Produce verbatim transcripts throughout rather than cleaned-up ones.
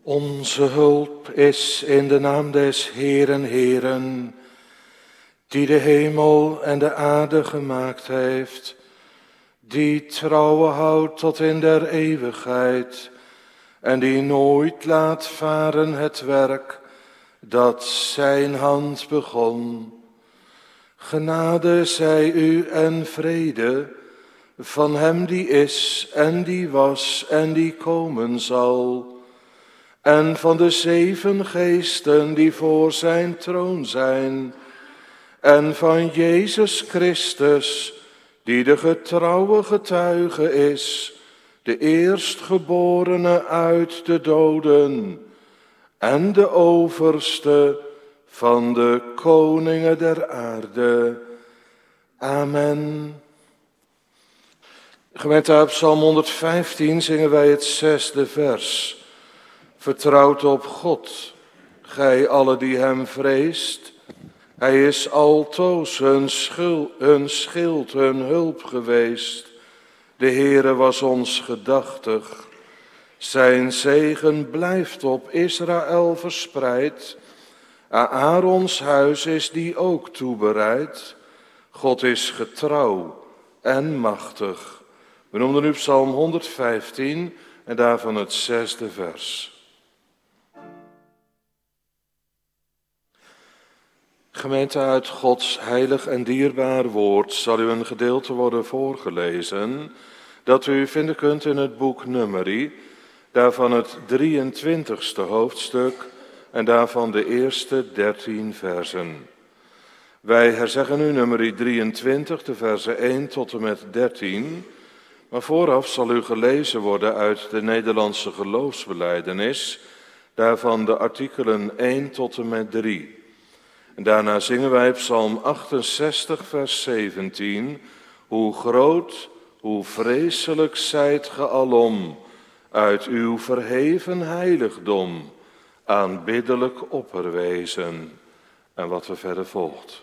Onze hulp is in de naam des Heeren, Heeren, die de hemel en de aarde gemaakt heeft, die trouwe houdt tot in der eeuwigheid en die nooit laat varen het werk dat zijn hand begon. Genade zij u en vrede van hem die is en die was en die komen zal, en van de zeven geesten die voor zijn troon zijn, en van Jezus Christus, die de getrouwe getuige is, de eerstgeborene uit de doden, en de overste van de koningen der aarde. Amen. Gemeente, uit Psalm honderdvijftien zingen wij het zesde vers. Vertrouwt op God, gij alle die hem vreest. Hij is altoos hun, schul, hun schild, hun hulp geweest. De Heere was ons gedachtig. Zijn zegen blijft op Israël verspreid. Aan Aarons huis is die ook toebereid. God is getrouw en machtig. We noemden nu Psalm honderdvijftien en daarvan het zesde vers. Gemeente, uit Gods heilig en dierbaar woord zal u een gedeelte worden voorgelezen dat u vinden kunt in het boek Numeri, daarvan het drieëntwintigste hoofdstuk en daarvan de eerste dertien versen. Wij herzeggen nu Numeri drieëntwintig, de versen één tot en met dertien, maar vooraf zal u gelezen worden uit de Nederlandse geloofsbelijdenis, daarvan de artikelen één tot en met drie. En daarna zingen wij Psalm achtenzestig, vers zeventien. Hoe groot, hoe vreselijk zijt ge alom, uit uw verheven heiligdom, aanbiddelijk opperwezen. En wat er verder volgt.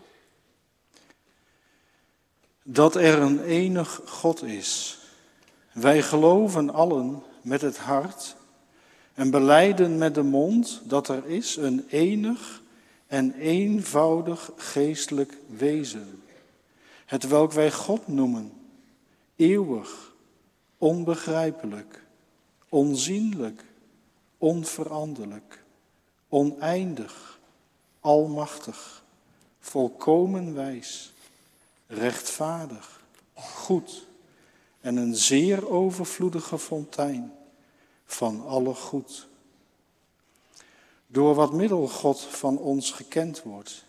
Dat er een enig God is. Wij geloven allen met het hart en belijden met de mond dat er is een enig en eenvoudig geestelijk wezen, hetwelk wij God noemen, eeuwig, onbegrijpelijk, onzienlijk, onveranderlijk, oneindig, almachtig, volkomen wijs, rechtvaardig, goed en een zeer overvloedige fontein van alle goed. Door wat middel God van ons gekend wordt.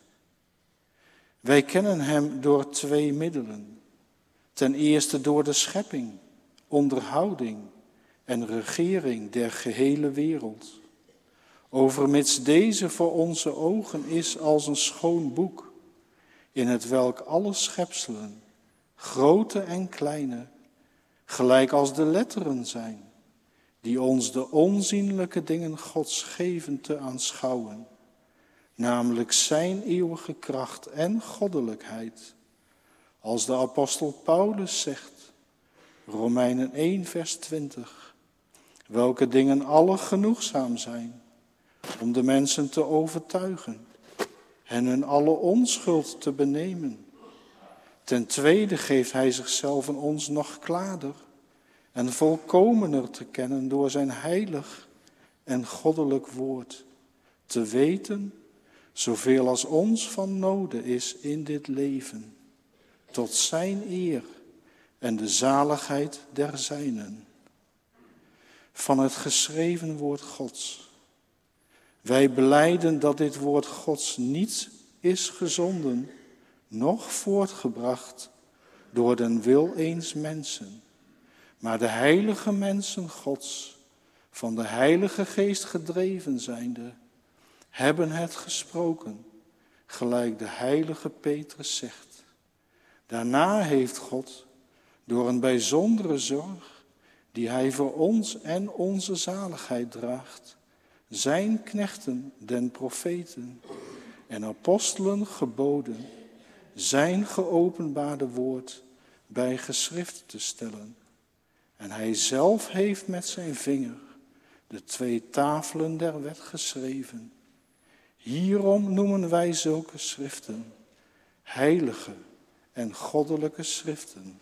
Wij kennen hem door twee middelen. Ten eerste door de schepping, onderhouding en regering der gehele wereld. Overmits deze voor onze ogen is als een schoon boek, in het welk alle schepselen, grote en kleine, gelijk als de letteren zijn, die ons de onzienlijke dingen Gods geven te aanschouwen, namelijk zijn eeuwige kracht en goddelijkheid. Als de apostel Paulus zegt, Romeinen één, vers twintig, welke dingen alle genoegzaam zijn, om de mensen te overtuigen, en hun alle onschuld te benemen. Ten tweede geeft hij zichzelf en ons nog klaarder en volkomener te kennen door zijn heilig en goddelijk woord, te weten zoveel als ons van noden is in dit leven, tot zijn eer en de zaligheid der zijnen. Van het geschreven woord Gods. Wij belijden dat dit woord Gods niet is gezonden, noch voortgebracht door den wil eens mensen, maar de heilige mensen Gods, van de Heilige Geest gedreven zijnde, hebben het gesproken, gelijk de heilige Petrus zegt. Daarna heeft God, door een bijzondere zorg, die hij voor ons en onze zaligheid draagt, zijn knechten, den profeten en apostelen geboden, zijn geopenbaarde woord bij geschrift te stellen. En hij zelf heeft met zijn vinger de twee tafelen der wet geschreven. Hierom noemen wij zulke schriften heilige en goddelijke schriften.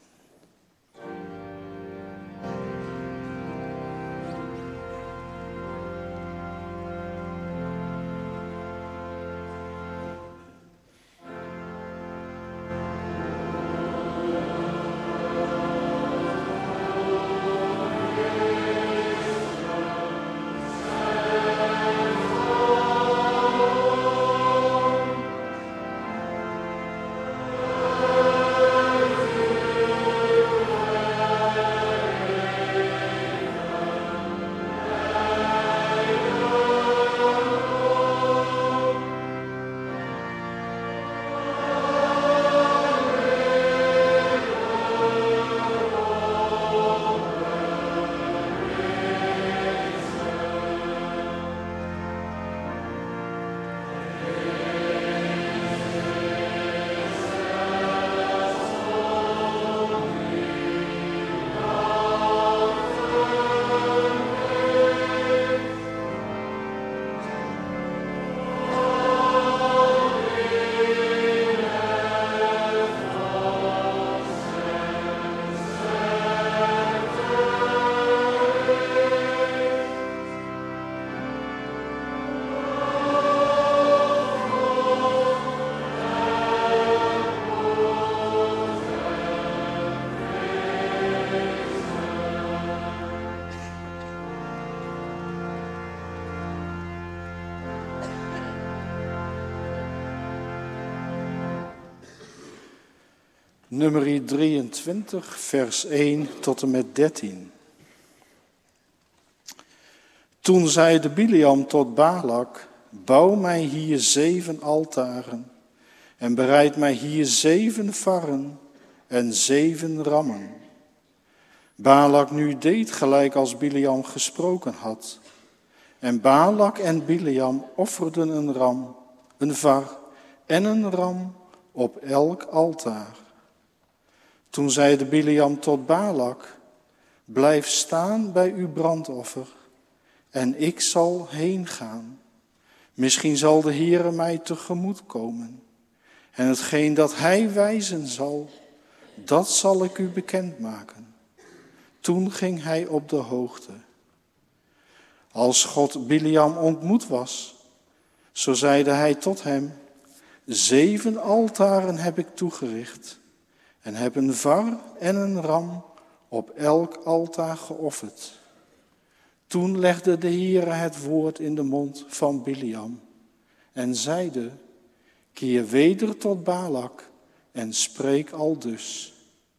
Nummer drieëntwintig, vers één tot en met dertien. Toen zeide Biliam tot Balak, bouw mij hier zeven altaren en bereid mij hier zeven varren en zeven rammen. Balak nu deed gelijk als Biliam gesproken had. En Balak en Biliam offerden een ram, een var en een ram op elk altaar. Toen zeide Biliam tot Balak, blijf staan bij uw brandoffer en ik zal heen gaan. Misschien zal de Heere mij tegemoet komen. En hetgeen dat hij wijzen zal, dat zal ik u bekendmaken. Toen ging hij op de hoogte. Als God Biliam ontmoet was, zo zeide hij tot hem, zeven altaren heb ik toegericht en heb een var en een ram op elk altaar geofferd. Toen legde de Heere het woord in de mond van Biliam en zeide, keer weder tot Balak en spreek aldus.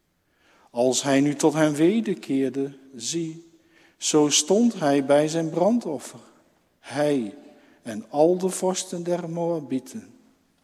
Als hij nu tot hem wederkeerde, zie, zo stond hij bij zijn brandoffer, hij en al de vorsten der Moabieten.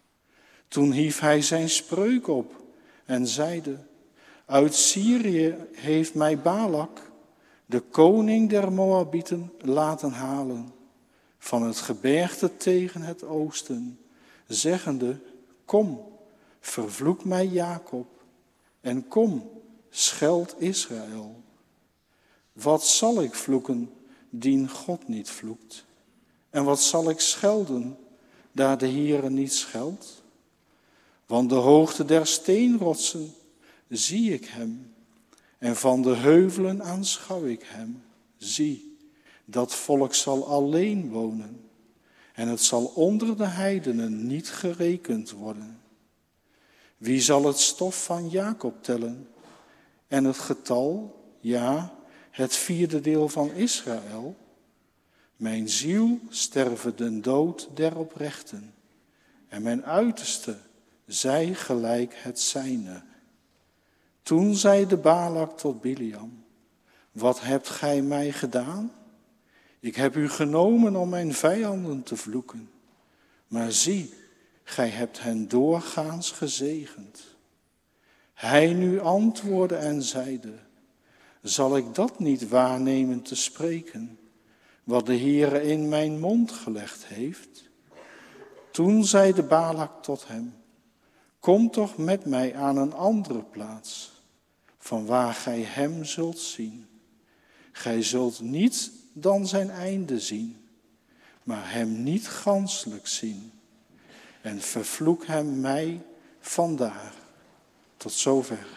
Toen hief hij zijn spreuk op en zeide, uit Syrië heeft mij Balak, de koning der Moabieten, laten halen, van het gebergte tegen het oosten, zeggende, kom, vervloek mij Jacob, en kom, scheld Israël. Wat zal ik vloeken, dien God niet vloekt? En wat zal ik schelden, daar de Heere niet scheldt? Want de hoogte der steenrotsen zie ik hem, en van de heuvelen aanschouw ik hem. Zie, dat volk zal alleen wonen, en het zal onder de heidenen niet gerekend worden. Wie zal het stof van Jacob tellen, en het getal, ja, het vierde deel van Israël? Mijn ziel sterve den dood der oprechten, en mijn uiterste zij gelijk het zijne. Toen zeide Balak tot Biliam, wat hebt gij mij gedaan? Ik heb u genomen om mijn vijanden te vloeken, maar zie, gij hebt hen doorgaans gezegend. Hij nu antwoordde en zeide, zal ik dat niet waarnemen te spreken, wat de Heere in mijn mond gelegd heeft? Toen zeide Balak tot hem, kom toch met mij aan een andere plaats, van waar gij hem zult zien. Gij zult niet dan zijn einde zien, maar hem niet ganselijk zien. En vervloek hem mij vandaag. Tot zover.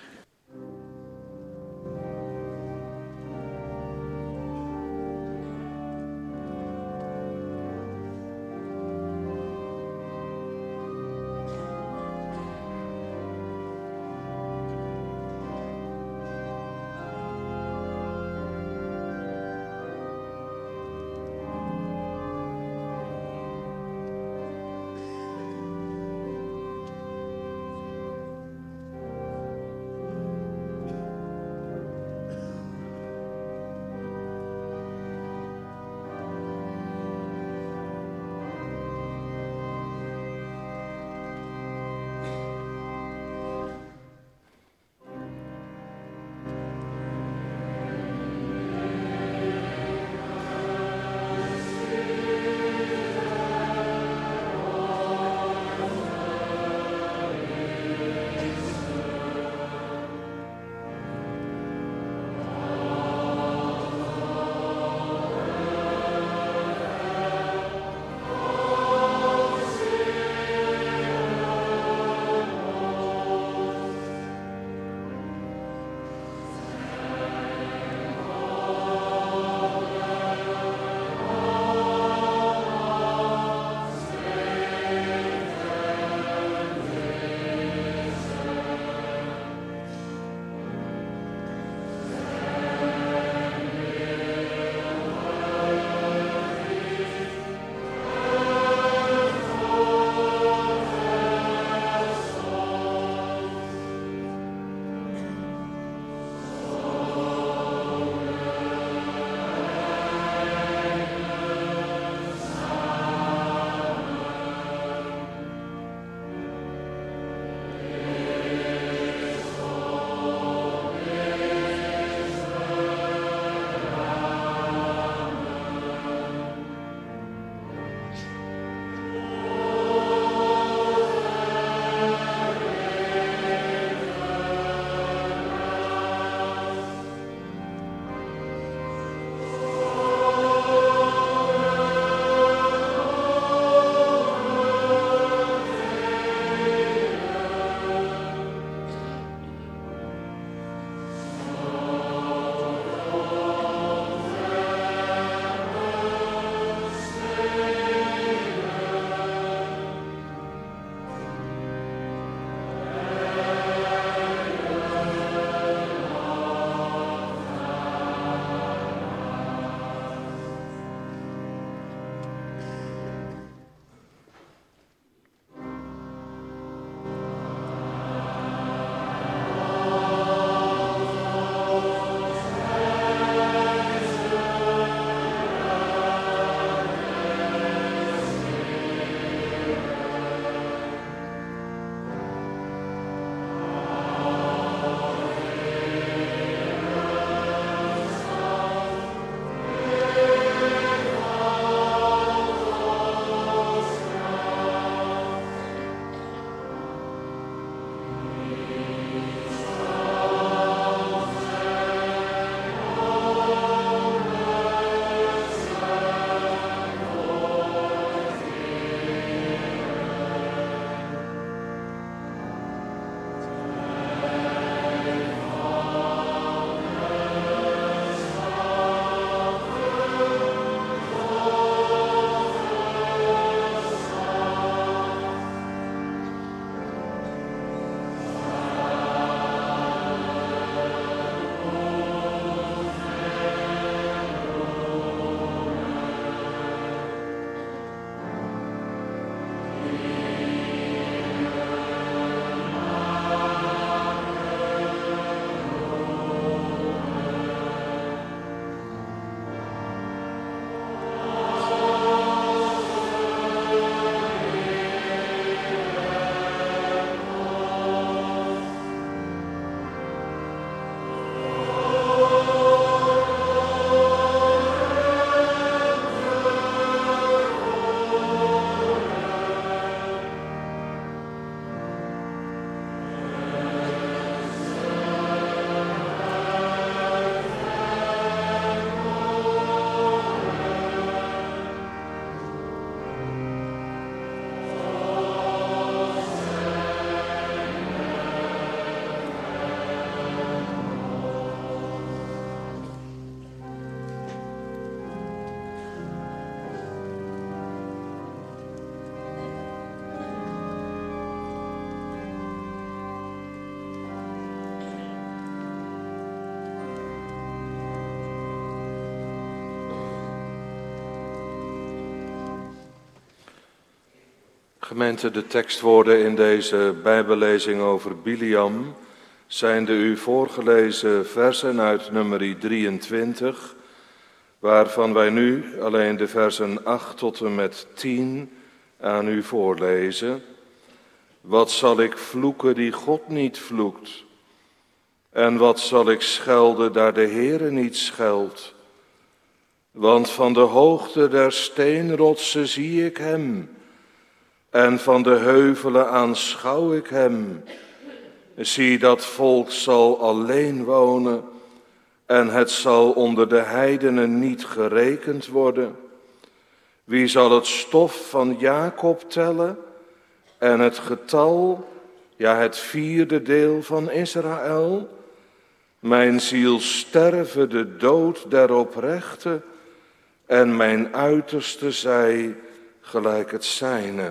Gemeente, de tekstwoorden in deze Bijbellezing over Biliam zijn de u voorgelezen versen uit nummer drieëntwintig, waarvan wij nu alleen de versen acht tot en met tien aan u voorlezen. Wat zal ik vloeken die God niet vloekt? En wat zal ik schelden daar de Heere niet scheldt? Want van de hoogte der steenrotsen zie ik hem, en van de heuvelen aanschouw ik hem. Zie, dat volk zal alleen wonen, en het zal onder de heidenen niet gerekend worden. Wie zal het stof van Jacob tellen, en het getal, ja het vierde deel van Israël? Mijn ziel sterve de dood der oprechte, en mijn uiterste zij gelijk het zijne.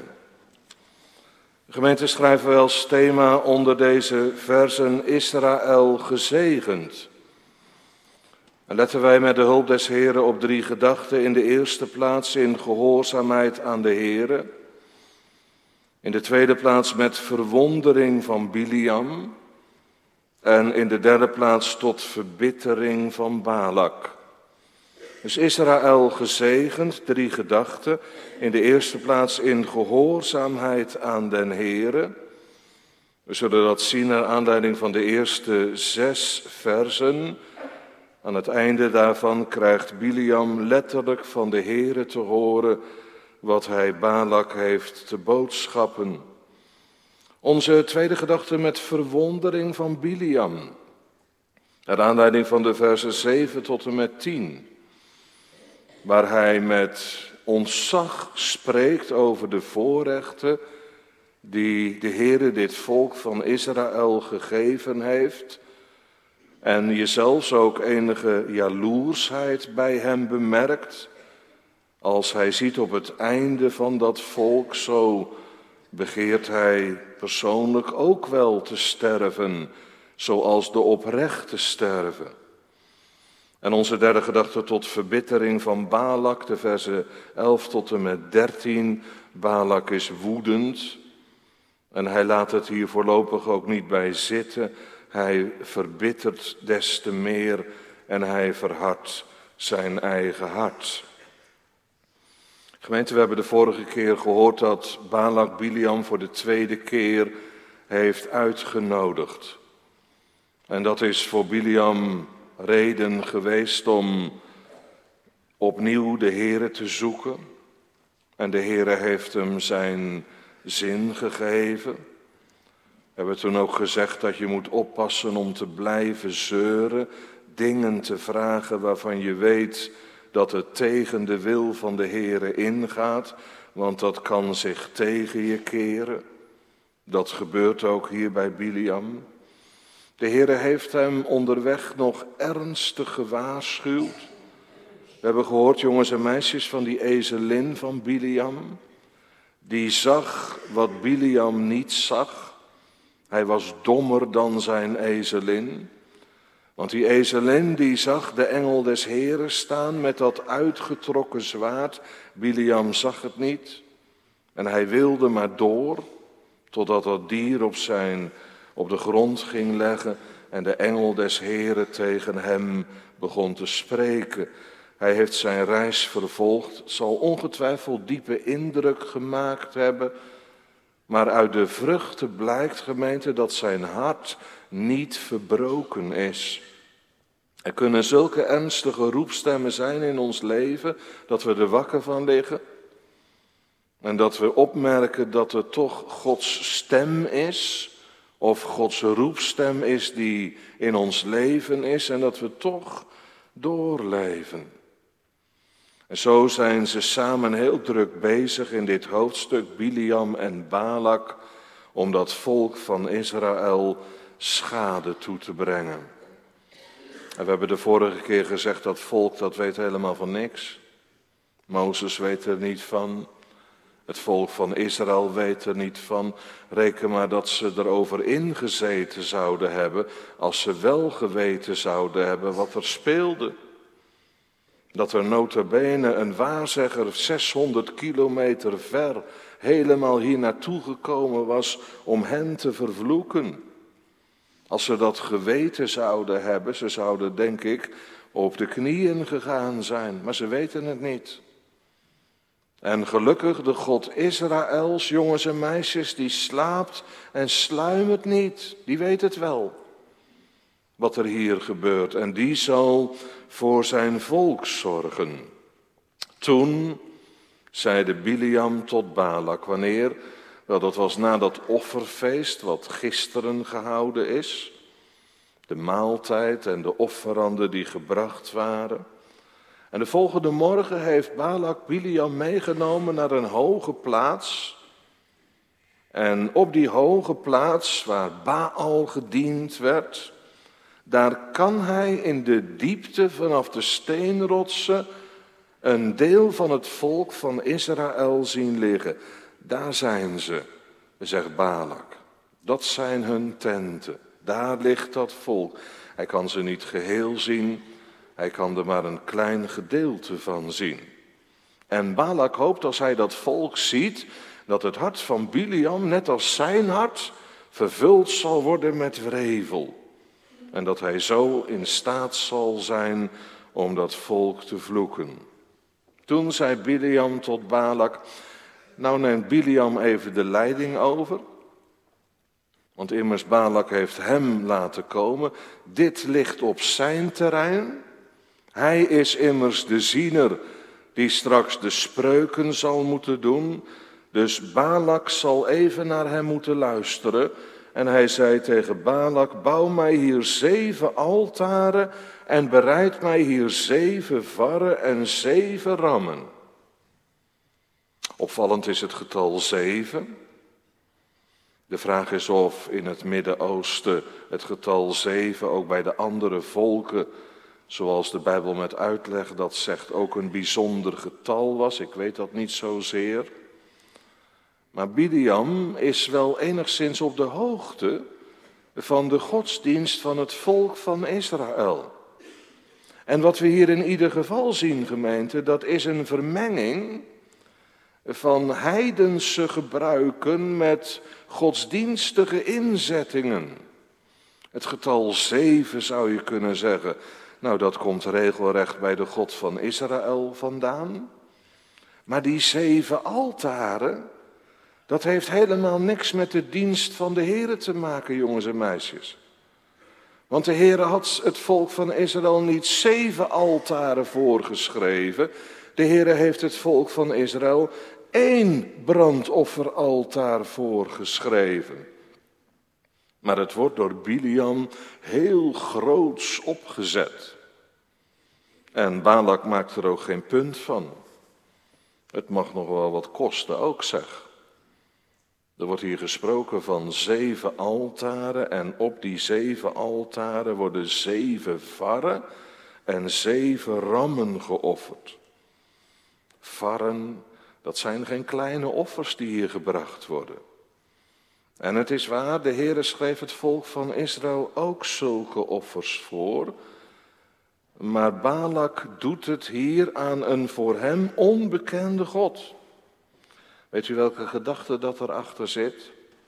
De gemeente schrijven wel als thema onder deze versen Israël gezegend. En letten wij met de hulp des Heren op drie gedachten. In de eerste plaats in gehoorzaamheid aan de Heren. In de tweede plaats met verwondering van Biliam. En in de derde plaats tot verbittering van Balak. Dus Israël gezegend, drie gedachten. In de eerste plaats in gehoorzaamheid aan den Heere. We zullen dat zien naar aanleiding van de eerste zes versen. Aan het einde daarvan krijgt Biliam letterlijk van de Heere te horen wat hij Balak heeft te boodschappen. Onze tweede gedachte met verwondering van Biliam. Naar aanleiding van de versen zeven tot en met tien. Waar hij met ontzag spreekt over de voorrechten die de Heere dit volk van Israël gegeven heeft. En je zelfs ook enige jaloersheid bij hem bemerkt. Als hij ziet op het einde van dat volk, zo begeert hij persoonlijk ook wel te sterven, zoals de oprechten sterven. En onze derde gedachte tot verbittering van Balak, de versen elf tot en met dertien. Balak is woedend en hij laat het hier voorlopig ook niet bij zitten. Hij verbittert des te meer en hij verhardt zijn eigen hart. Gemeente, we hebben de vorige keer gehoord dat Balak Biliam voor de tweede keer heeft uitgenodigd. En dat is voor Biliam reden geweest om opnieuw de Heere te zoeken. En de Heere heeft hem zijn zin gegeven. We hebben toen ook gezegd dat je moet oppassen om te blijven zeuren, dingen te vragen waarvan je weet dat het tegen de wil van de Heere ingaat, want dat kan zich tegen je keren. Dat gebeurt ook hier bij Biliam. De Heere heeft hem onderweg nog ernstig gewaarschuwd. We hebben gehoord, jongens en meisjes, van die ezelin van Biliam. Die zag wat Biliam niet zag. Hij was dommer dan zijn ezelin. Want die ezelin die zag de engel des Heeren staan met dat uitgetrokken zwaard. Biliam zag het niet. En hij wilde maar door, totdat dat dier op, zijn, op de grond ging leggen en de engel des Heeren tegen hem begon te spreken. Hij heeft zijn reis vervolgd, het zal ongetwijfeld diepe indruk gemaakt hebben, maar uit de vruchten blijkt, gemeente, dat zijn hart niet verbroken is. Er kunnen zulke ernstige roepstemmen zijn in ons leven, dat we er wakker van liggen. En dat we opmerken dat het toch Gods stem is, of Gods roepstem is die in ons leven is, en dat we toch doorleven. En zo zijn ze samen heel druk bezig in dit hoofdstuk, Biliam en Balak, om dat volk van Israël schade toe te brengen. En we hebben de vorige keer gezegd, dat volk dat weet helemaal van niks. Mozes weet er niet van. Het volk van Israël weet er niet van. Reken maar dat ze erover ingezeten zouden hebben, als ze wel geweten zouden hebben wat er speelde. Dat er nota bene een waarzegger zeshonderd kilometer ver helemaal hier naartoe gekomen was om hen te vervloeken. Als ze dat geweten zouden hebben, ze zouden denk ik op de knieën gegaan zijn, maar ze weten het niet. En gelukkig de God Israëls, jongens en meisjes, die slaapt en sluimert niet. Die weet het wel, wat er hier gebeurt. En die zal voor zijn volk zorgen. Toen zeide Biliam tot Balak, wanneer? Wel, dat was na dat offerfeest wat gisteren gehouden is. De maaltijd en de offeranden die gebracht waren. En de volgende morgen heeft Balak Biliam meegenomen naar een hoge plaats. En op die hoge plaats waar Baal gediend werd, daar kan hij in de diepte vanaf de steenrotsen een deel van het volk van Israël zien liggen. Daar zijn ze, zegt Balak. Dat zijn hun tenten. Daar ligt dat volk. Hij kan ze niet geheel zien. Hij kan er maar een klein gedeelte van zien. En Balak hoopt als hij dat volk ziet, dat het hart van Biliam, net als zijn hart, vervuld zal worden met wrevel. En dat hij zo in staat zal zijn om dat volk te vloeken. Toen zei Biliam tot Balak, nou neemt Biliam even de leiding over. Want immers Balak heeft hem laten komen. Dit ligt op zijn terrein. Hij is immers de ziener die straks de spreuken zal moeten doen. Dus Balak zal even naar hem moeten luisteren. En hij zei tegen Balak, bouw mij hier zeven altaren en bereid mij hier zeven varren en zeven rammen. Opvallend is het getal zeven. De vraag is of in het Midden-Oosten het getal zeven ook bij de andere volken, zoals de Bijbel met uitleg dat zegt, ook een bijzonder getal was. Ik weet dat niet zozeer. Maar Biliam is wel enigszins op de hoogte van de godsdienst van het volk van Israël. En wat we hier in ieder geval zien, gemeente, dat is een vermenging van heidense gebruiken met godsdienstige inzettingen. Het getal zeven zou je kunnen zeggen, nou dat komt regelrecht bij de God van Israël vandaan. Maar die zeven altaren, dat heeft helemaal niks met de dienst van de Here te maken, jongens en meisjes. Want de Here had het volk van Israël niet zeven altaren voorgeschreven. De Here heeft het volk van Israël één brandofferaltaar voorgeschreven. Maar het wordt door Biliam heel groots opgezet. En Balak maakt er ook geen punt van. Het mag nog wel wat kosten ook, zeg. Er wordt hier gesproken van zeven altaren en op die zeven altaren worden zeven varren en zeven rammen geofferd. Varren, dat zijn geen kleine offers die hier gebracht worden. En het is waar, de Heere schreef het volk van Israël ook zulke offers voor. Maar Balak doet het hier aan een voor hem onbekende God. Weet u welke gedachte dat erachter zit?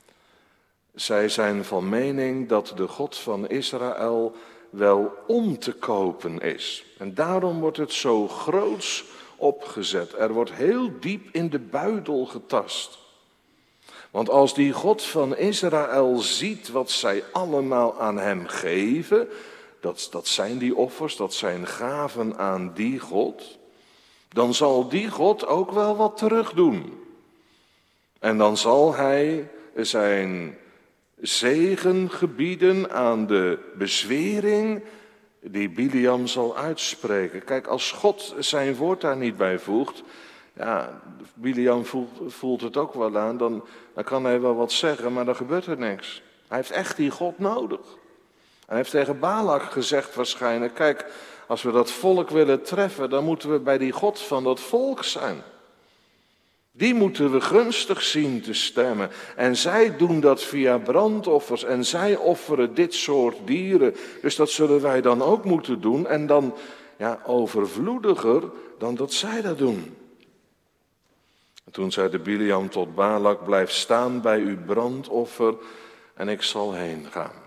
Zij zijn van mening dat de God van Israël wel om te kopen is. En daarom wordt het zo groots opgezet. Er wordt heel diep in de buidel getast. Want als die God van Israël ziet wat zij allemaal aan hem geven, dat, dat zijn die offers, dat zijn gaven aan die God, dan zal die God ook wel wat terug doen. En dan zal hij zijn zegen gebieden aan de bezwering die Biliam zal uitspreken. Kijk, als God zijn woord daar niet bij voegt, ja, Biliam voelt, voelt het ook wel aan, dan, dan kan hij wel wat zeggen, maar dan gebeurt er niks. Hij heeft echt die God nodig. Hij heeft tegen Balak gezegd waarschijnlijk, kijk, als we dat volk willen treffen, dan moeten we bij die God van dat volk zijn. Die moeten we gunstig zien te stemmen. En zij doen dat via brandoffers en zij offeren dit soort dieren. Dus dat zullen wij dan ook moeten doen. En dan, ja, overvloediger dan dat zij dat doen. En toen zeide Biliam tot Balak, blijf staan bij uw brandoffer en ik zal heen gaan.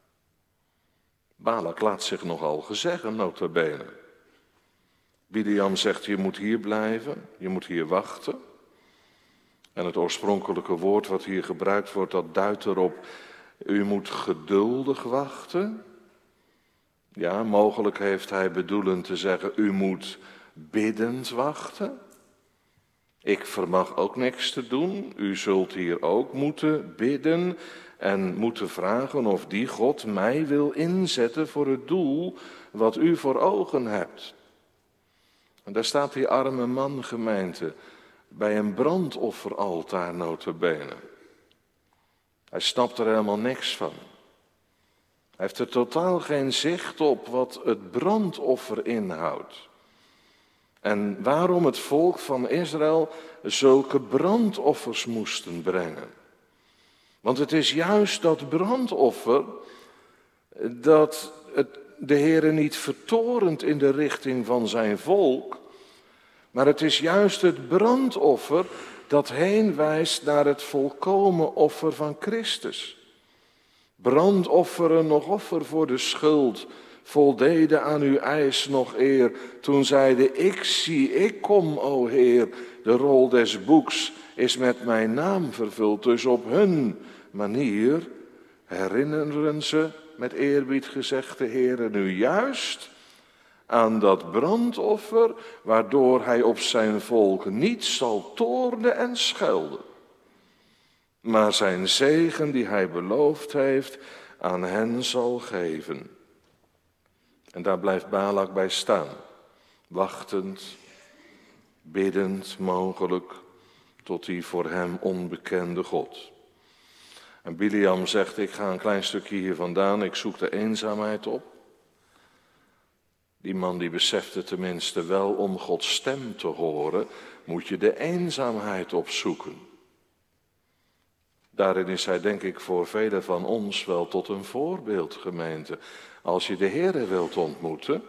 Balak laat zich nogal gezeggen, nota bene. Biliam zegt, je moet hier blijven, je moet hier wachten. En het oorspronkelijke woord wat hier gebruikt wordt, dat duidt erop, u moet geduldig wachten. Ja, mogelijk heeft hij bedoelend te zeggen, u moet biddend wachten. Ik vermag ook niks te doen, u zult hier ook moeten bidden en moeten vragen of die God mij wil inzetten voor het doel wat u voor ogen hebt. En daar staat die arme man, gemeente, bij een brandofferaltaar nota bene. Hij snapt er helemaal niks van. Hij heeft er totaal geen zicht op wat het brandoffer inhoudt. En waarom het volk van Israël zulke brandoffers moesten brengen. Want het is juist dat brandoffer dat het de Heere niet vertorent in de richting van zijn volk, maar het is juist het brandoffer dat heen wijst naar het volkomen offer van Christus. Brandofferen nog offer voor de schuld, voldeden aan uw eis nog eer. Toen zeide ik zie, ik kom, o Heer, de rol des boeks is met mijn naam vervuld. Dus op hun manier herinneren ze, met eerbied gezegd de Heere, nu juist aan dat brandoffer, waardoor hij op zijn volk niet zal toornen en schelden, maar zijn zegen die hij beloofd heeft aan hen zal geven. En daar blijft Balak bij staan, wachtend, biddend mogelijk, tot die voor hem onbekende God. En Biliam zegt, ik ga een klein stukje hier vandaan, ik zoek de eenzaamheid op. Die man die besefte tenminste wel, om Gods stem te horen, moet je de eenzaamheid opzoeken. Daarin is hij, denk ik, voor velen van ons wel tot een voorbeeld, gemeente. Als je de Heere wilt ontmoeten,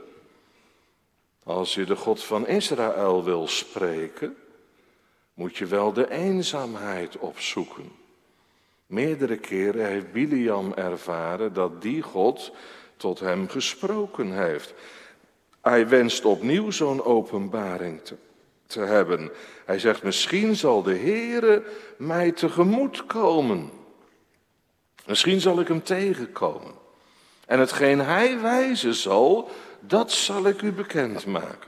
als je de God van Israël wil spreken, moet je wel de eenzaamheid opzoeken. Meerdere keren heeft Biliam ervaren dat die God tot hem gesproken heeft. Hij wenst opnieuw zo'n openbaring te, te hebben. Hij zegt, misschien zal de Heere mij tegemoet komen. Misschien zal ik hem tegenkomen. En hetgeen hij wijzen zal, dat zal ik u bekendmaken.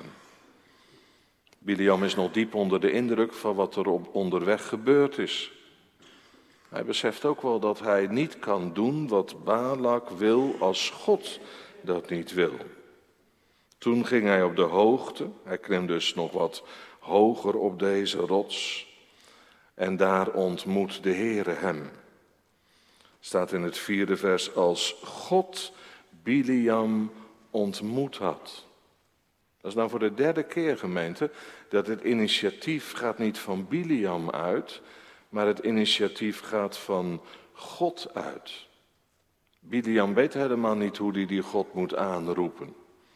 Biliam is nog diep onder de indruk van wat er op onderweg gebeurd is. Hij beseft ook wel dat hij niet kan doen wat Balak wil als God dat niet wil. Toen ging hij op de hoogte, hij klom dus nog wat hoger op deze rots. En daar ontmoet de Heere hem. Staat in het vierde vers, als God Biliam ontmoet had. Dat is nou voor de derde keer, gemeente, dat het initiatief gaat niet van Biliam uit, maar het initiatief gaat van God uit. Biliam weet helemaal niet hoe hij die God moet aanroepen.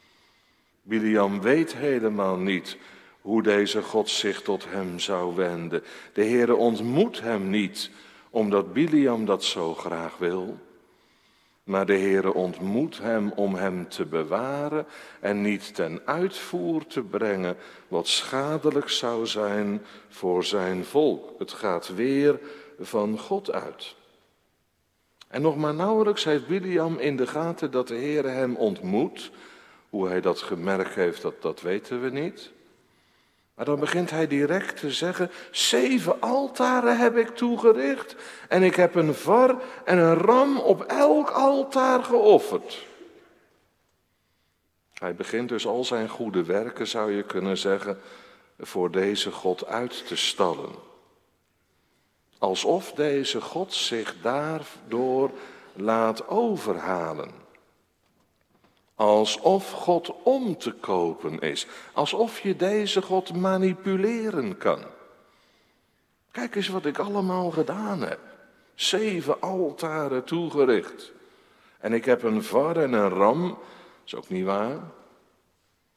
Biliam weet helemaal niet hoe deze God zich tot hem zou wenden. De Heere ontmoet hem niet, omdat Biliam dat zo graag wil. Maar de Heere ontmoet hem om hem te bewaren en niet ten uitvoer te brengen wat schadelijk zou zijn voor zijn volk. Het gaat weer van God uit. En nog maar nauwelijks heeft Biliam in de gaten dat de Heere hem ontmoet. Hoe hij dat gemerkt heeft, dat, dat weten we niet. Maar dan begint hij direct te zeggen, zeven altaren heb ik toegericht en ik heb een var en een ram op elk altaar geofferd. Hij begint dus al zijn goede werken, zou je kunnen zeggen, voor deze God uit te stallen. Alsof deze God zich daardoor laat overhalen. Alsof God om te kopen is. Alsof je deze God manipuleren kan. Kijk eens wat ik allemaal gedaan heb. Zeven altaren toegericht. En ik heb een var en een ram. Dat is ook niet waar.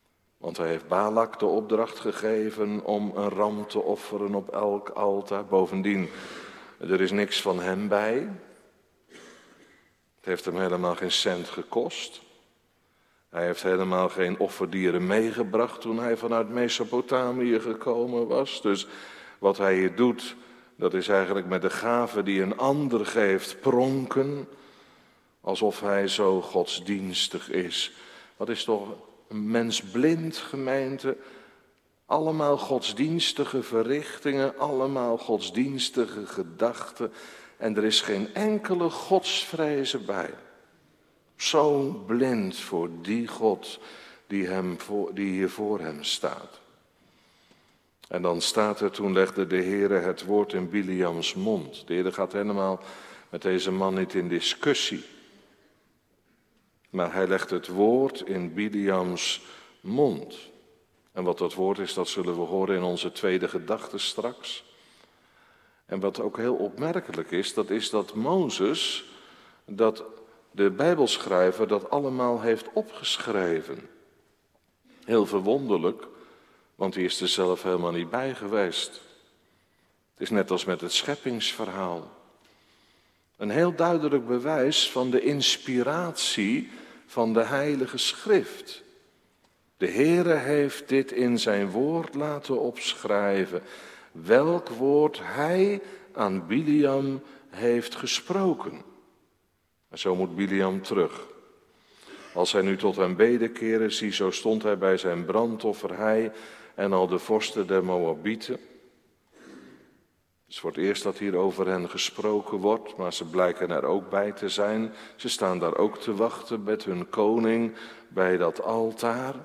Want hij heeft Balak de opdracht gegeven om een ram te offeren op elk altaar. Bovendien, er is niks van hem bij. Het heeft hem helemaal geen cent gekost. Hij heeft helemaal geen offerdieren meegebracht toen hij vanuit Mesopotamië gekomen was. Dus wat hij hier doet, dat is eigenlijk met de gave die een ander geeft pronken. Alsof hij zo godsdienstig is. Wat is toch een mens blind, gemeente? Allemaal godsdienstige verrichtingen, allemaal godsdienstige gedachten. En er is geen enkele godsvrezen bij. Zo blind voor die God die, hem voor, die hier voor hem staat. En dan staat er, toen legde de Heere het woord in Biliams mond. De Heere gaat helemaal met deze man niet in discussie. Maar hij legt het woord in Biliams mond. En wat dat woord is, dat zullen we horen in onze tweede gedachte straks. En wat ook heel opmerkelijk is, dat is dat Mozes, dat de Bijbelschrijver dat allemaal heeft opgeschreven. Heel verwonderlijk, want die is er zelf helemaal niet bij geweest. Het is net als met het scheppingsverhaal. Een heel duidelijk bewijs van de inspiratie van de Heilige Schrift. De Heere heeft dit in zijn woord laten opschrijven. Welk woord hij aan Biliam heeft gesproken. En zo moet Biliam terug. Als hij nu tot hem bede keren, zie, zo stond hij bij zijn brandoffer, hij en al de vorsten der Moabieten. Het is voor het eerst dat hier over hen gesproken wordt, maar ze blijken er ook bij te zijn. Ze staan daar ook te wachten met hun koning bij dat altaar.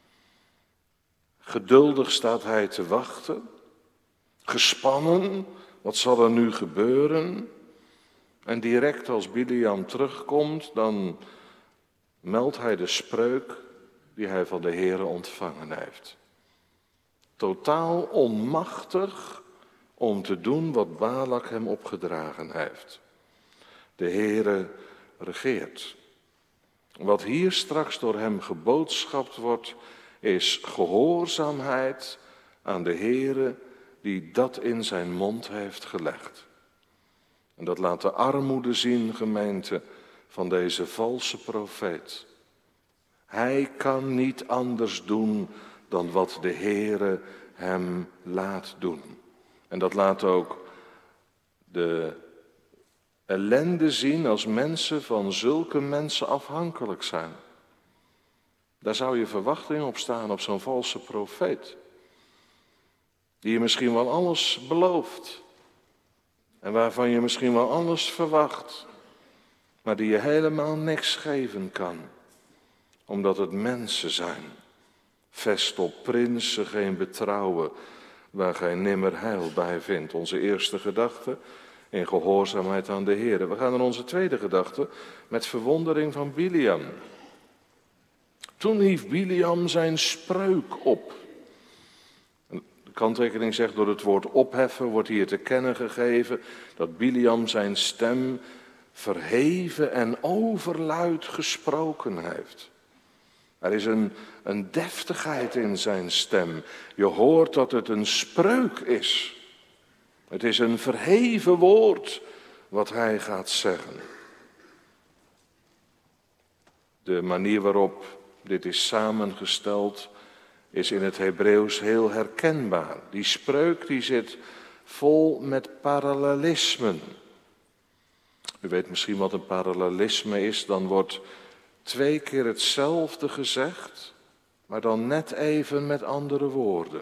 Geduldig staat hij te wachten. Gespannen, wat zal er nu gebeuren? En direct als Biliam terugkomt, dan meldt hij de spreuk die hij van de Heere ontvangen heeft. Totaal onmachtig om te doen wat Balak hem opgedragen heeft. De Heere regeert. Wat hier straks door hem geboodschapt wordt, is gehoorzaamheid aan de Heere die dat in zijn mond heeft gelegd. En dat laat de armoede zien, gemeente, van deze valse profeet. Hij kan niet anders doen dan wat de Heere hem laat doen. En dat laat ook de ellende zien als mensen van zulke mensen afhankelijk zijn. Daar zou je verwachting op staan op zo'n valse profeet. Die je misschien wel alles belooft. En waarvan je misschien wel alles verwacht. Maar die je helemaal niks geven kan. Omdat het mensen zijn. Vest op prinsen geen betrouwen. Waar gij nimmer heil bij vindt. Onze eerste gedachte in gehoorzaamheid aan de Heer. We gaan naar onze tweede gedachte met verwondering van Biliam. Toen hief Biliam zijn spreuk op. De kanttekening zegt, door het woord opheffen wordt hier te kennen gegeven dat Biliam zijn stem verheven en overluid gesproken heeft. Er is een, een deftigheid in zijn stem. Je hoort dat het een spreuk is. Het is een verheven woord wat hij gaat zeggen. De manier waarop dit is samengesteld is in het Hebreeuws heel herkenbaar. Die spreuk die zit vol met parallelismen. U weet misschien wat een parallelisme is, dan wordt twee keer hetzelfde gezegd, maar dan net even met andere woorden.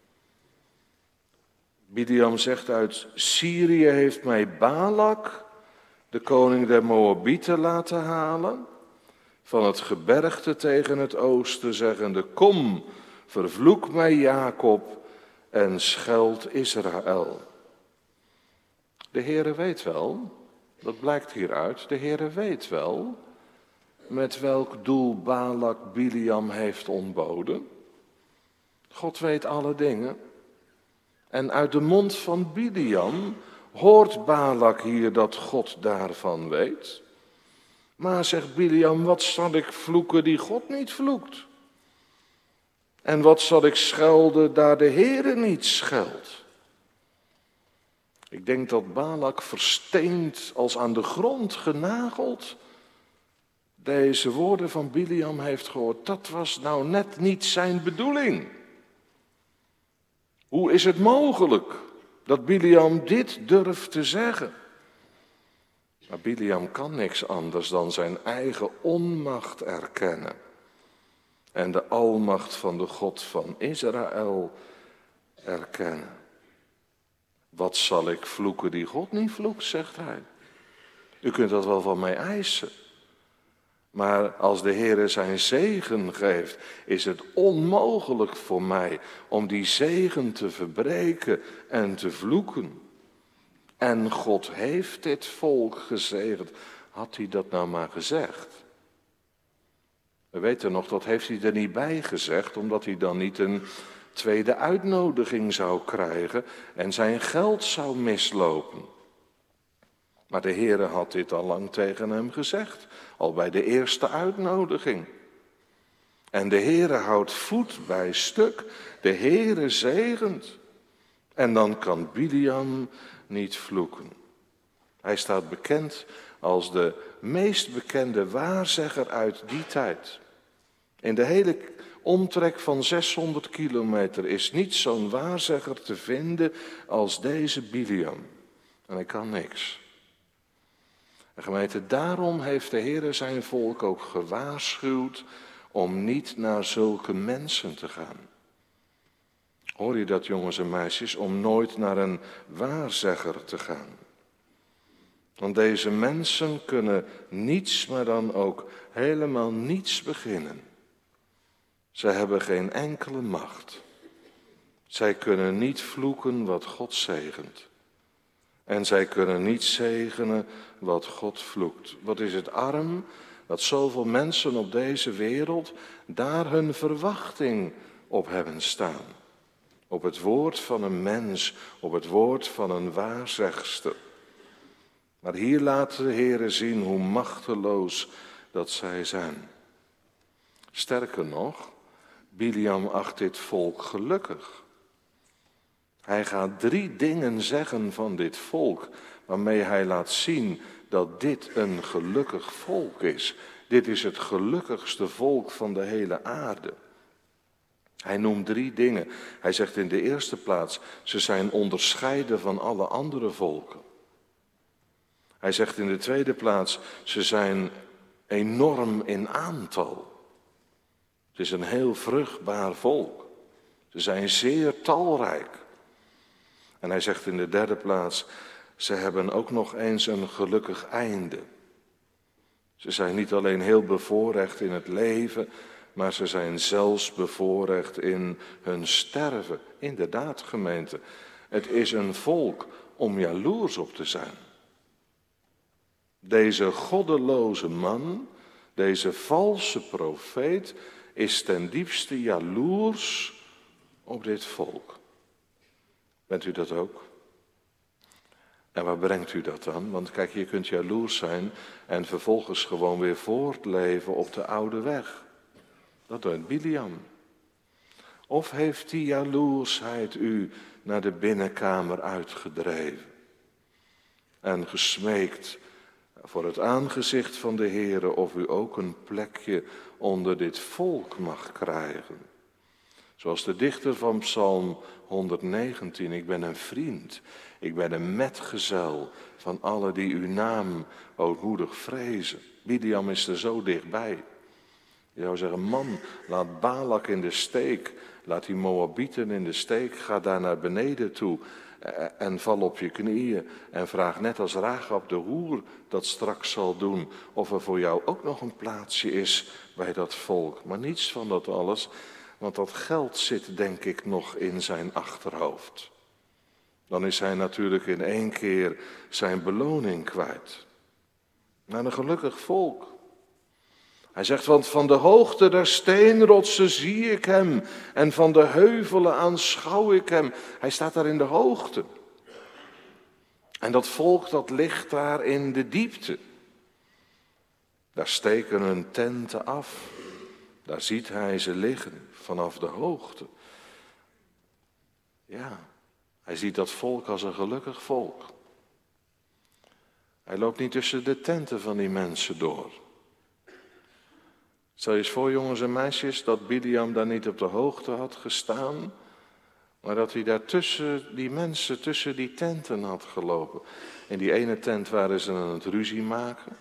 Biliam zegt uit, Syrië heeft mij Balak, de koning der Moabieten, laten halen, van het gebergte tegen het oosten, zeggende, kom, vervloek mij Jacob en scheld Israël. De Heere weet wel, dat blijkt hieruit, de Heere weet wel met welk doel Balak Biliam heeft ontboden. God weet alle dingen. En uit de mond van Biliam hoort Balak hier dat God daarvan weet. Maar zegt Biliam, wat zal ik vloeken die God niet vloekt? En wat zal ik schelden daar de Heere niet scheldt? Ik denk dat Balak versteend als aan de grond genageld deze woorden van Biliam heeft gehoord. Dat was nou net niet zijn bedoeling. Hoe is het mogelijk dat Biliam dit durft te zeggen? Maar Biliam kan niks anders dan zijn eigen onmacht erkennen. En de almacht van de God van Israël erkennen. Wat zal ik vloeken die God niet vloekt, zegt hij. U kunt dat wel van mij eisen. Maar als de Heere zijn zegen geeft, is het onmogelijk voor mij om die zegen te verbreken en te vloeken. En God heeft dit volk gezegend. Had hij dat nou maar gezegd? We weten nog, dat heeft hij er niet bij gezegd, omdat hij dan niet een tweede uitnodiging zou krijgen en zijn geld zou mislopen. Maar de Heere had dit al lang tegen hem gezegd, al bij de eerste uitnodiging. En de Heere houdt voet bij stuk, de Heere zegent. En dan kan Biliam niet vloeken. Hij staat bekend als de meest bekende waarzegger uit die tijd. In de hele omtrek van zeshonderd kilometer is niet zo'n waarzegger te vinden als deze Biliam. En hij kan niks. En gemeente, daarom heeft de Heere zijn volk ook gewaarschuwd om niet naar zulke mensen te gaan. Hoor je dat, jongens en meisjes, om nooit naar een waarzegger te gaan? Want deze mensen kunnen niets, maar dan ook helemaal niets beginnen. Zij hebben geen enkele macht. Zij kunnen niet vloeken wat God zegent. En zij kunnen niet zegenen wat God vloekt. Wat is het arm dat zoveel mensen op deze wereld daar hun verwachting op hebben staan. Op het woord van een mens, op het woord van een waarzegster. Maar hier laat de Heere zien hoe machteloos dat zij zijn. Sterker nog, Biliam acht dit volk gelukkig. Hij gaat drie dingen zeggen van dit volk, waarmee hij laat zien dat dit een gelukkig volk is. Dit is het gelukkigste volk van de hele aarde. Hij noemt drie dingen. Hij zegt in de eerste plaats, ze zijn onderscheiden van alle andere volken. Hij zegt in de tweede plaats, ze zijn enorm in aantal. Het is een heel vruchtbaar volk. Ze zijn zeer talrijk. En hij zegt in de derde plaats, ze hebben ook nog eens een gelukkig einde. Ze zijn niet alleen heel bevoorrecht in het leven, maar ze zijn zelfs bevoorrecht in hun sterven. Inderdaad, gemeente, het is een volk om jaloers op te zijn. Deze goddeloze man, deze valse profeet, is ten diepste jaloers op dit volk. Bent u dat ook? En waar brengt u dat dan? Want kijk, je kunt jaloers zijn en vervolgens gewoon weer voortleven op de oude weg. Dat doet Biliam. Of heeft die jaloersheid u naar de binnenkamer uitgedreven en gesmeekt voor het aangezicht van de Heere of u ook een plekje onder dit volk mag krijgen? Zoals de dichter van Psalm honderdnegentien, ik ben een vriend, ik ben een metgezel van allen die uw naam ootmoedig vrezen. Biliam is er zo dichtbij. Je zou zeggen, man, laat Balak in de steek, laat die Moabieten in de steek, ga daar naar beneden toe en val op je knieën en vraag net als Rahab de hoer dat straks zal doen, of er voor jou ook nog een plaatsje is bij dat volk. Maar niets van dat alles, want dat geld zit denk ik nog in zijn achterhoofd. Dan is hij natuurlijk in één keer zijn beloning kwijt. Maar een gelukkig volk. Hij zegt, want van de hoogte der steenrotsen zie ik hem en van de heuvelen aanschouw ik hem. Hij staat daar in de hoogte. En dat volk dat ligt daar in de diepte. Daar steken hun tenten af. Daar ziet hij ze liggen vanaf de hoogte. Ja, hij ziet dat volk als een gelukkig volk. Hij loopt niet tussen de tenten van die mensen door. Stel je eens voor, jongens en meisjes, dat Biliam daar niet op de hoogte had gestaan, maar dat hij daar tussen die mensen, tussen die tenten had gelopen. In die ene tent waren ze aan het ruzie maken.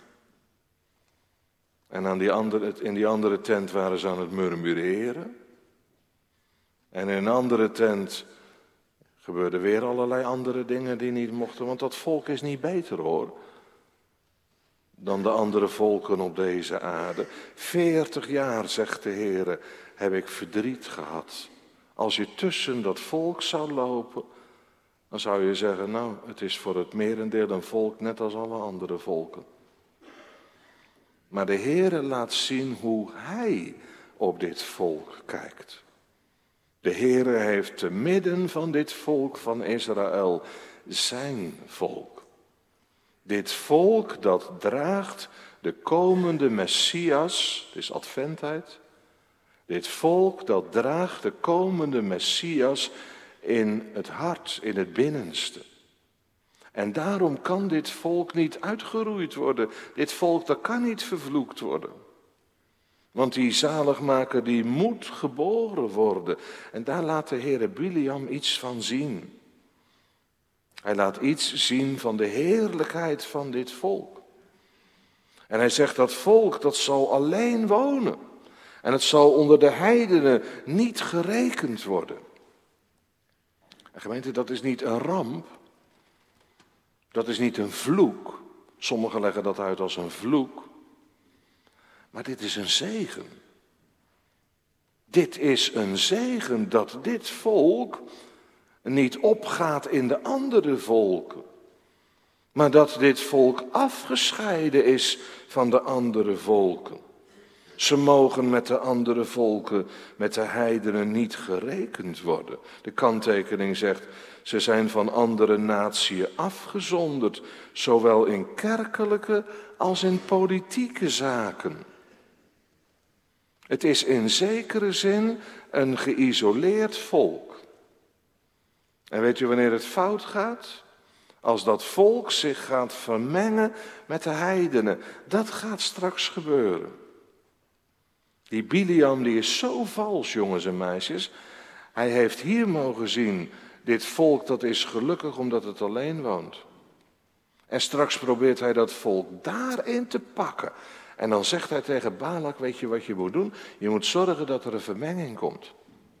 En aan die andere, in die andere tent waren ze aan het murmureren. En in een andere tent gebeurden weer allerlei andere dingen die niet mochten. Want dat volk is niet beter hoor, dan de andere volken op deze aarde. Veertig jaar, zegt de Heer, heb ik verdriet gehad. Als je tussen dat volk zou lopen, dan zou je zeggen, nou, het is voor het merendeel een volk net als alle andere volken. Maar de Heere laat zien hoe Hij op dit volk kijkt. De Heere heeft te midden van dit volk van Israël zijn volk. Dit volk dat draagt de komende Messias, het is adventtijd. Dit volk dat draagt de komende Messias in het hart, in het binnenste. En daarom kan dit volk niet uitgeroeid worden. Dit volk dat kan niet vervloekt worden. Want die zaligmaker die moet geboren worden. En daar laat de Heere Biliam iets van zien. Hij laat iets zien van de heerlijkheid van dit volk. En hij zegt dat volk dat zal alleen wonen. En het zal onder de heidenen niet gerekend worden. En gemeente, dat is niet een ramp. Dat is niet een vloek. Sommigen leggen dat uit als een vloek. Maar dit is een zegen. Dit is een zegen dat dit volk niet opgaat in de andere volken. Maar dat dit volk afgescheiden is van de andere volken. Ze mogen met de andere volken, met de heidenen niet gerekend worden. De kanttekening zegt, ze zijn van andere natieën afgezonderd, zowel in kerkelijke als in politieke zaken. Het is in zekere zin een geïsoleerd volk. En weet u wanneer het fout gaat? Als dat volk zich gaat vermengen met de heidenen. Dat gaat straks gebeuren. Die Biliam die is zo vals, jongens en meisjes. Hij heeft hier mogen zien, dit volk dat is gelukkig omdat het alleen woont. En straks probeert hij dat volk daarin te pakken. En dan zegt hij tegen Balak, weet je wat je moet doen? Je moet zorgen dat er een vermenging komt.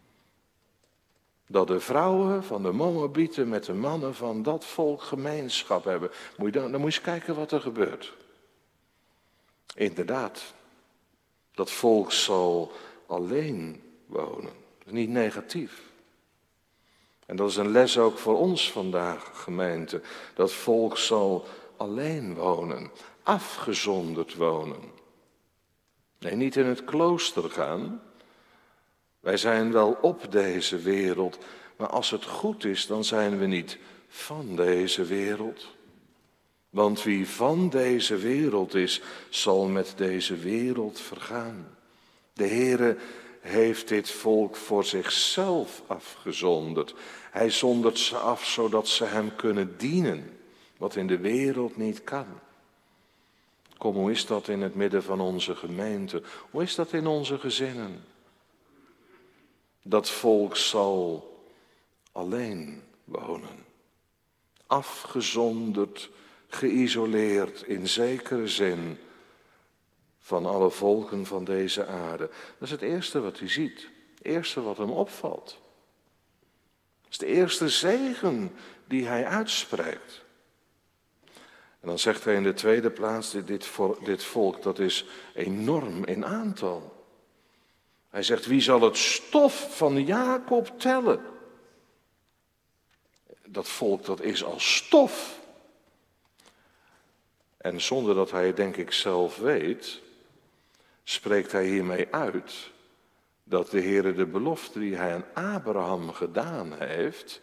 Dat de vrouwen van de Moabieten met de mannen van dat volk gemeenschap hebben. Moet je dan, dan moet je eens kijken wat er gebeurt. Inderdaad, dat volk zal alleen wonen. Dat is niet negatief. En dat is een les ook voor ons vandaag, gemeente. Dat volk zal alleen wonen, afgezonderd wonen. Nee, niet in het klooster gaan. Wij zijn wel op deze wereld, maar als het goed is, dan zijn we niet van deze wereld. Want wie van deze wereld is, zal met deze wereld vergaan. De Heere heeft dit volk voor zichzelf afgezonderd. Hij zondert ze af, zodat ze hem kunnen dienen, wat in de wereld niet kan. Kom, hoe is dat in het midden van onze gemeente? Hoe is dat in onze gezinnen? Dat volk zal alleen wonen. Afgezonderd, geïsoleerd in zekere zin van alle volken van deze aarde. Dat is het eerste wat hij ziet. Het eerste wat hem opvalt. Dat is de eerste zegen die hij uitspreekt. En dan zegt hij in de tweede plaats, dit, dit, dit volk dat is enorm in aantal. Hij zegt, wie zal het stof van Jacob tellen? Dat volk dat is als stof. En zonder dat hij het denk ik zelf weet, spreekt hij hiermee uit dat de Heere de belofte die hij aan Abraham gedaan heeft,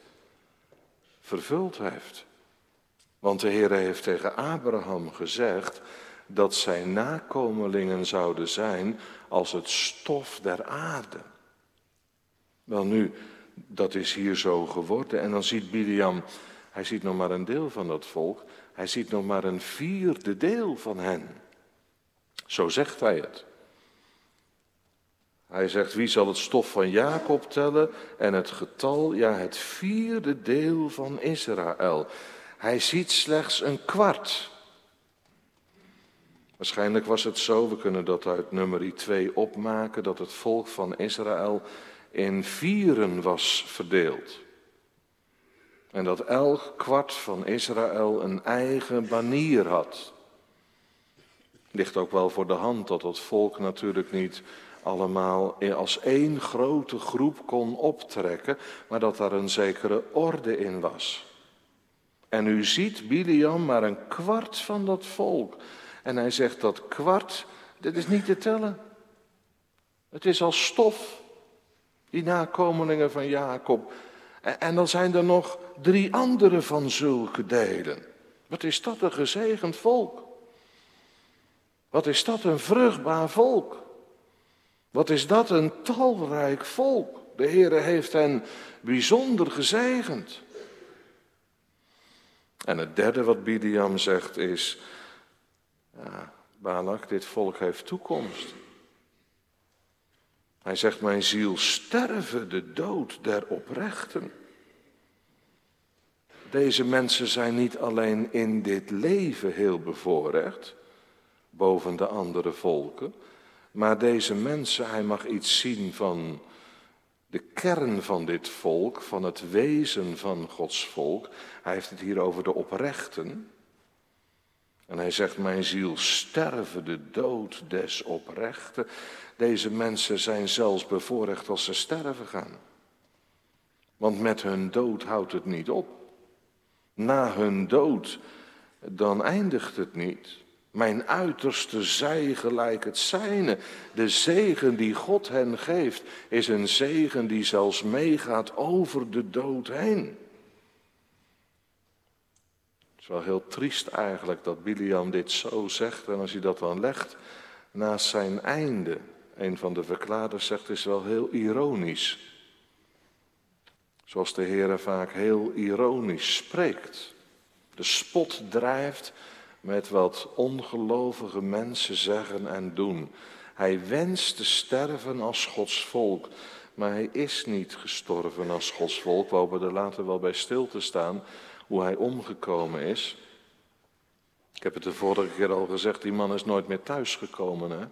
vervuld heeft. Want de Heere heeft tegen Abraham gezegd, dat zijn nakomelingen zouden zijn als het stof der aarde. Welnu, dat is hier zo geworden. En dan ziet Biliam, hij ziet nog maar een deel van dat volk. Hij ziet nog maar een vierde deel van hen. Zo zegt hij het. Hij zegt, wie zal het stof van Jacob tellen en het getal, ja het vierde deel van Israël. Hij ziet slechts een kwart. Waarschijnlijk was het zo, we kunnen dat uit nummer twee opmaken, dat het volk van Israël in vieren was verdeeld. En dat elk kwart van Israël een eigen banier had. Ligt ook wel voor de hand dat het volk natuurlijk niet allemaal als één grote groep kon optrekken, maar dat daar een zekere orde in was. En u ziet Biliam maar een kwart van dat volk. En hij zegt dat kwart, dit is niet te tellen. Het is als stof, die nakomelingen van Jacob. En, en dan zijn er nog drie andere van zulke delen. Wat is dat een gezegend volk? Wat is dat een vruchtbaar volk? Wat is dat een talrijk volk? De Heere heeft hen bijzonder gezegend. En het derde wat Biliam zegt is, ja, Balak, dit volk heeft toekomst. Hij zegt, mijn ziel sterven de dood der oprechten. Deze mensen zijn niet alleen in dit leven heel bevoorrecht, boven de andere volken, maar deze mensen, hij mag iets zien van de kern van dit volk, van het wezen van Gods volk. Hij heeft het hier over de oprechten. En hij zegt, mijn ziel sterven de dood des oprechten. Deze mensen zijn zelfs bevoorrecht als ze sterven gaan. Want met hun dood houdt het niet op. Na hun dood, dan eindigt het niet. Mijn uiterste zij gelijk het zijne. De zegen die God hen geeft, is een zegen die zelfs meegaat over de dood heen. Het is wel heel triest eigenlijk dat Biliam dit zo zegt. En als hij dat dan legt naast zijn einde. Een van de verklaarders zegt, het is wel heel ironisch. Zoals de Heere vaak heel ironisch spreekt. De spot drijft met wat ongelovige mensen zeggen en doen. Hij wenst te sterven als Gods volk, maar hij is niet gestorven als Gods volk. We hopen er later wel bij stil te staan hoe hij omgekomen is. Ik heb het de vorige keer al gezegd, die man is nooit meer thuisgekomen, hè?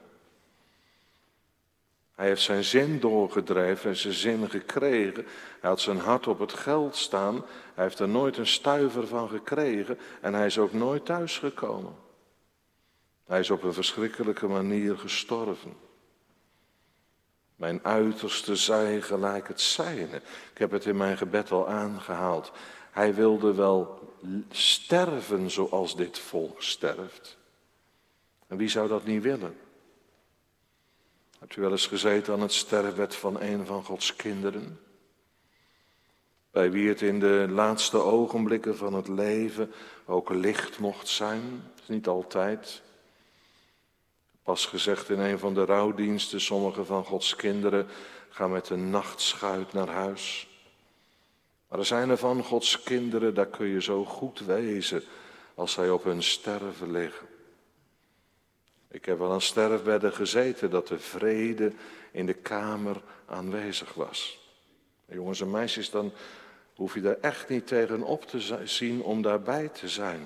Hij heeft zijn zin doorgedreven en zijn zin gekregen. Hij had zijn hart op het geld staan. Hij heeft er nooit een stuiver van gekregen. En hij is ook nooit thuisgekomen. Hij is op een verschrikkelijke manier gestorven. Mijn uiterste zij gelijk het zijne. Ik heb het in mijn gebed al aangehaald. Hij wilde wel sterven zoals dit volk sterft. En wie zou dat niet willen? Hebt u wel eens gezeten aan het sterfbed van een van Gods kinderen? Bij wie het in de laatste ogenblikken van het leven ook licht mocht zijn. Dat is niet altijd. Pas gezegd in een van de rouwdiensten, sommige van Gods kinderen gaan met een nachtschuit naar huis. Maar er zijn er van Gods kinderen, daar kun je zo goed wezen als zij op hun sterven liggen. Ik heb wel aan sterfbedden gezeten dat de vrede in de kamer aanwezig was. Jongens en meisjes, dan hoef je er echt niet tegenop te zien om daarbij te zijn.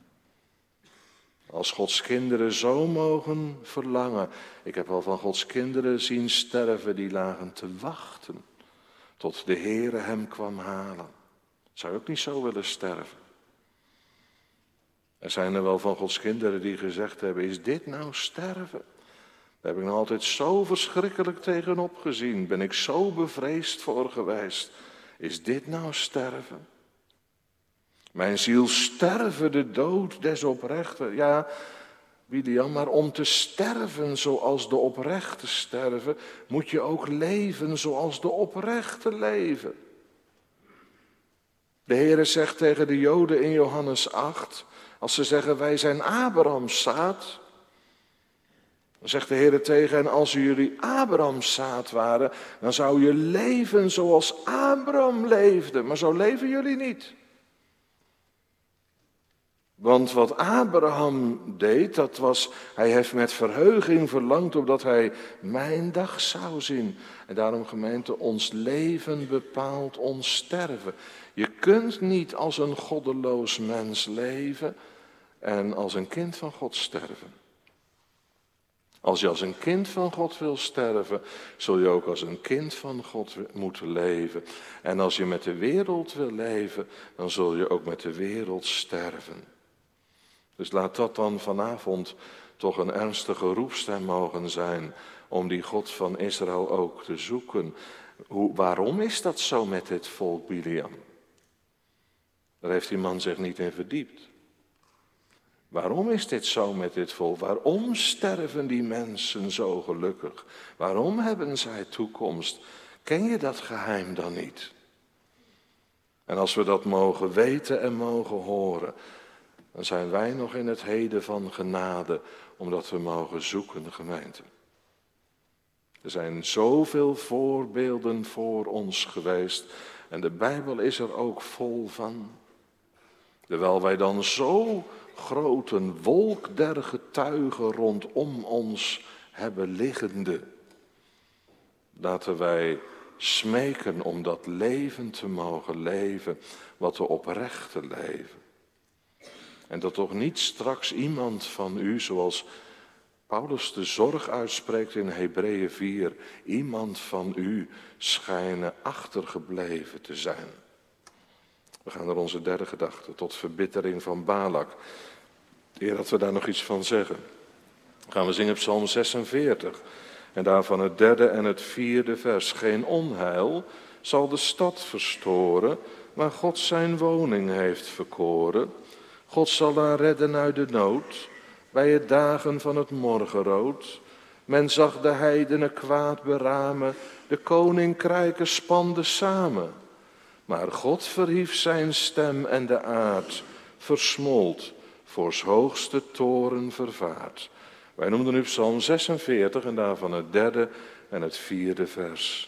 Als Gods kinderen zo mogen verlangen. Ik heb wel van Gods kinderen zien sterven die lagen te wachten tot de Heere hem kwam halen. Zou je ook niet zo willen sterven? Er zijn er wel van Gods kinderen die gezegd hebben, is dit nou sterven? Daar heb ik nog altijd zo verschrikkelijk tegenop gezien. Ben ik zo bevreesd voor geweest. Is dit nou sterven? Mijn ziel sterven de dood des oprechten. Ja, Biliam, maar om te sterven zoals de oprechten sterven, moet je ook leven zoals de oprechten leven. De Heere zegt tegen de Joden in Johannes acht, als ze zeggen wij zijn Abrahams zaad, Dan zegt de Heer tegen hen, als jullie Abrahams zaad waren, dan zou je leven zoals Abraham leefde. Maar zo leven jullie niet. Want wat Abraham deed, dat was, hij heeft met verheuging verlangd opdat hij mijn dag zou zien. En daarom gemeente, ons leven bepaalt ons sterven. Je kunt niet als een goddeloos mens leven en als een kind van God sterven. Als je als een kind van God wil sterven, zul je ook als een kind van God moeten leven. En als je met de wereld wil leven, dan zul je ook met de wereld sterven. Dus laat dat dan vanavond toch een ernstige roepstem mogen zijn om die God van Israël ook te zoeken. Hoe, waarom is dat zo met dit volk Biliam? Daar heeft die man zich niet in verdiept. Waarom is dit zo met dit volk? Waarom sterven die mensen zo gelukkig? Waarom hebben zij toekomst? Ken je dat geheim dan niet? En als we dat mogen weten en mogen horen, dan zijn wij nog in het heden van genade, omdat we mogen zoeken, gemeente. Er zijn zoveel voorbeelden voor ons geweest en de Bijbel is er ook vol van. Terwijl wij dan zo groot een wolk der getuigen rondom ons hebben liggende, laten wij smeken om dat leven te mogen leven, wat de oprechte leven. En dat toch niet straks iemand van u, zoals Paulus de zorg uitspreekt in Hebreeën vier, iemand van u schijnen achtergebleven te zijn. We gaan naar onze derde gedachte, tot verbittering van Balak. Eer dat we daar nog iets van zeggen. Dan gaan we zingen Psalm zesenveertig. En daarvan het derde en het vierde vers. Geen onheil zal de stad verstoren, waar God zijn woning heeft verkoren. God zal haar redden uit de nood, bij het dagen van het morgenrood. Men zag de heidenen kwaad beramen, de koninkrijken spanden samen. Maar God verhief zijn stem en de aard versmolt, voor 's hoogste toren vervaart. Wij noemden nu Psalm zesenveertig en daarvan het derde en het vierde vers.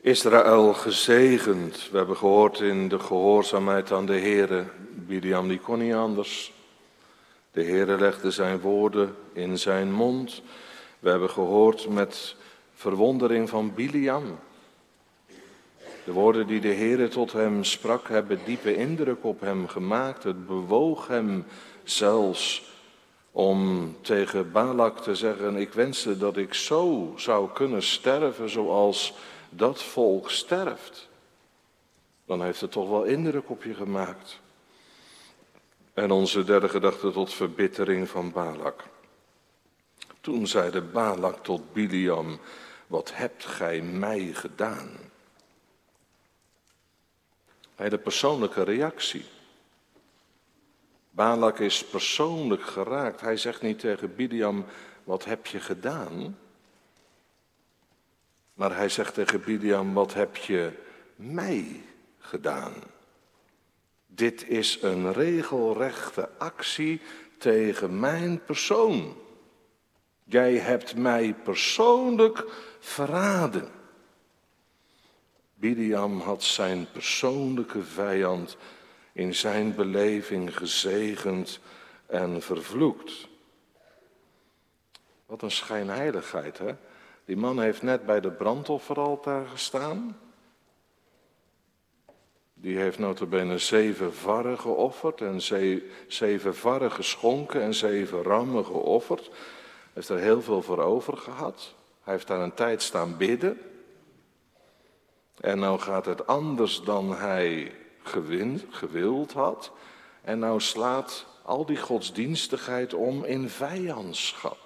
Israël gezegend. We hebben gehoord in de gehoorzaamheid aan de Heere. Biliam die kon niet anders. De Heere legde zijn woorden in zijn mond. We hebben gehoord met verwondering van Biliam. De woorden die de Heere tot hem sprak hebben diepe indruk op hem gemaakt. Het bewoog hem zelfs om tegen Balak te zeggen: ik wenste dat ik zo zou kunnen sterven zoals dat volk sterft. Dan heeft het toch wel indruk op je gemaakt. En onze derde gedachte tot verbittering van Balak. Toen zeide Balak tot Biliam: wat hebt gij mij gedaan? Bij de persoonlijke reactie. Balak is persoonlijk geraakt. Hij zegt niet tegen Biliam: wat heb je gedaan? Maar hij zegt tegen Biliam: wat heb je mij gedaan? Dit is een regelrechte actie tegen mijn persoon. Jij hebt mij persoonlijk verraden. Biliam had zijn persoonlijke vijand in zijn beleving gezegend en vervloekt. Wat een schijnheiligheid, hè? Die man heeft net bij de brandofferaltaar gestaan. Die heeft nota bene zeven varren geofferd en ze, zeven varren geschonken en zeven rammen geofferd. Hij heeft er heel veel voor over gehad. Hij heeft daar een tijd staan bidden. En nou gaat het anders dan hij gewin, gewild had. En nou slaat al die godsdienstigheid om in vijandschap.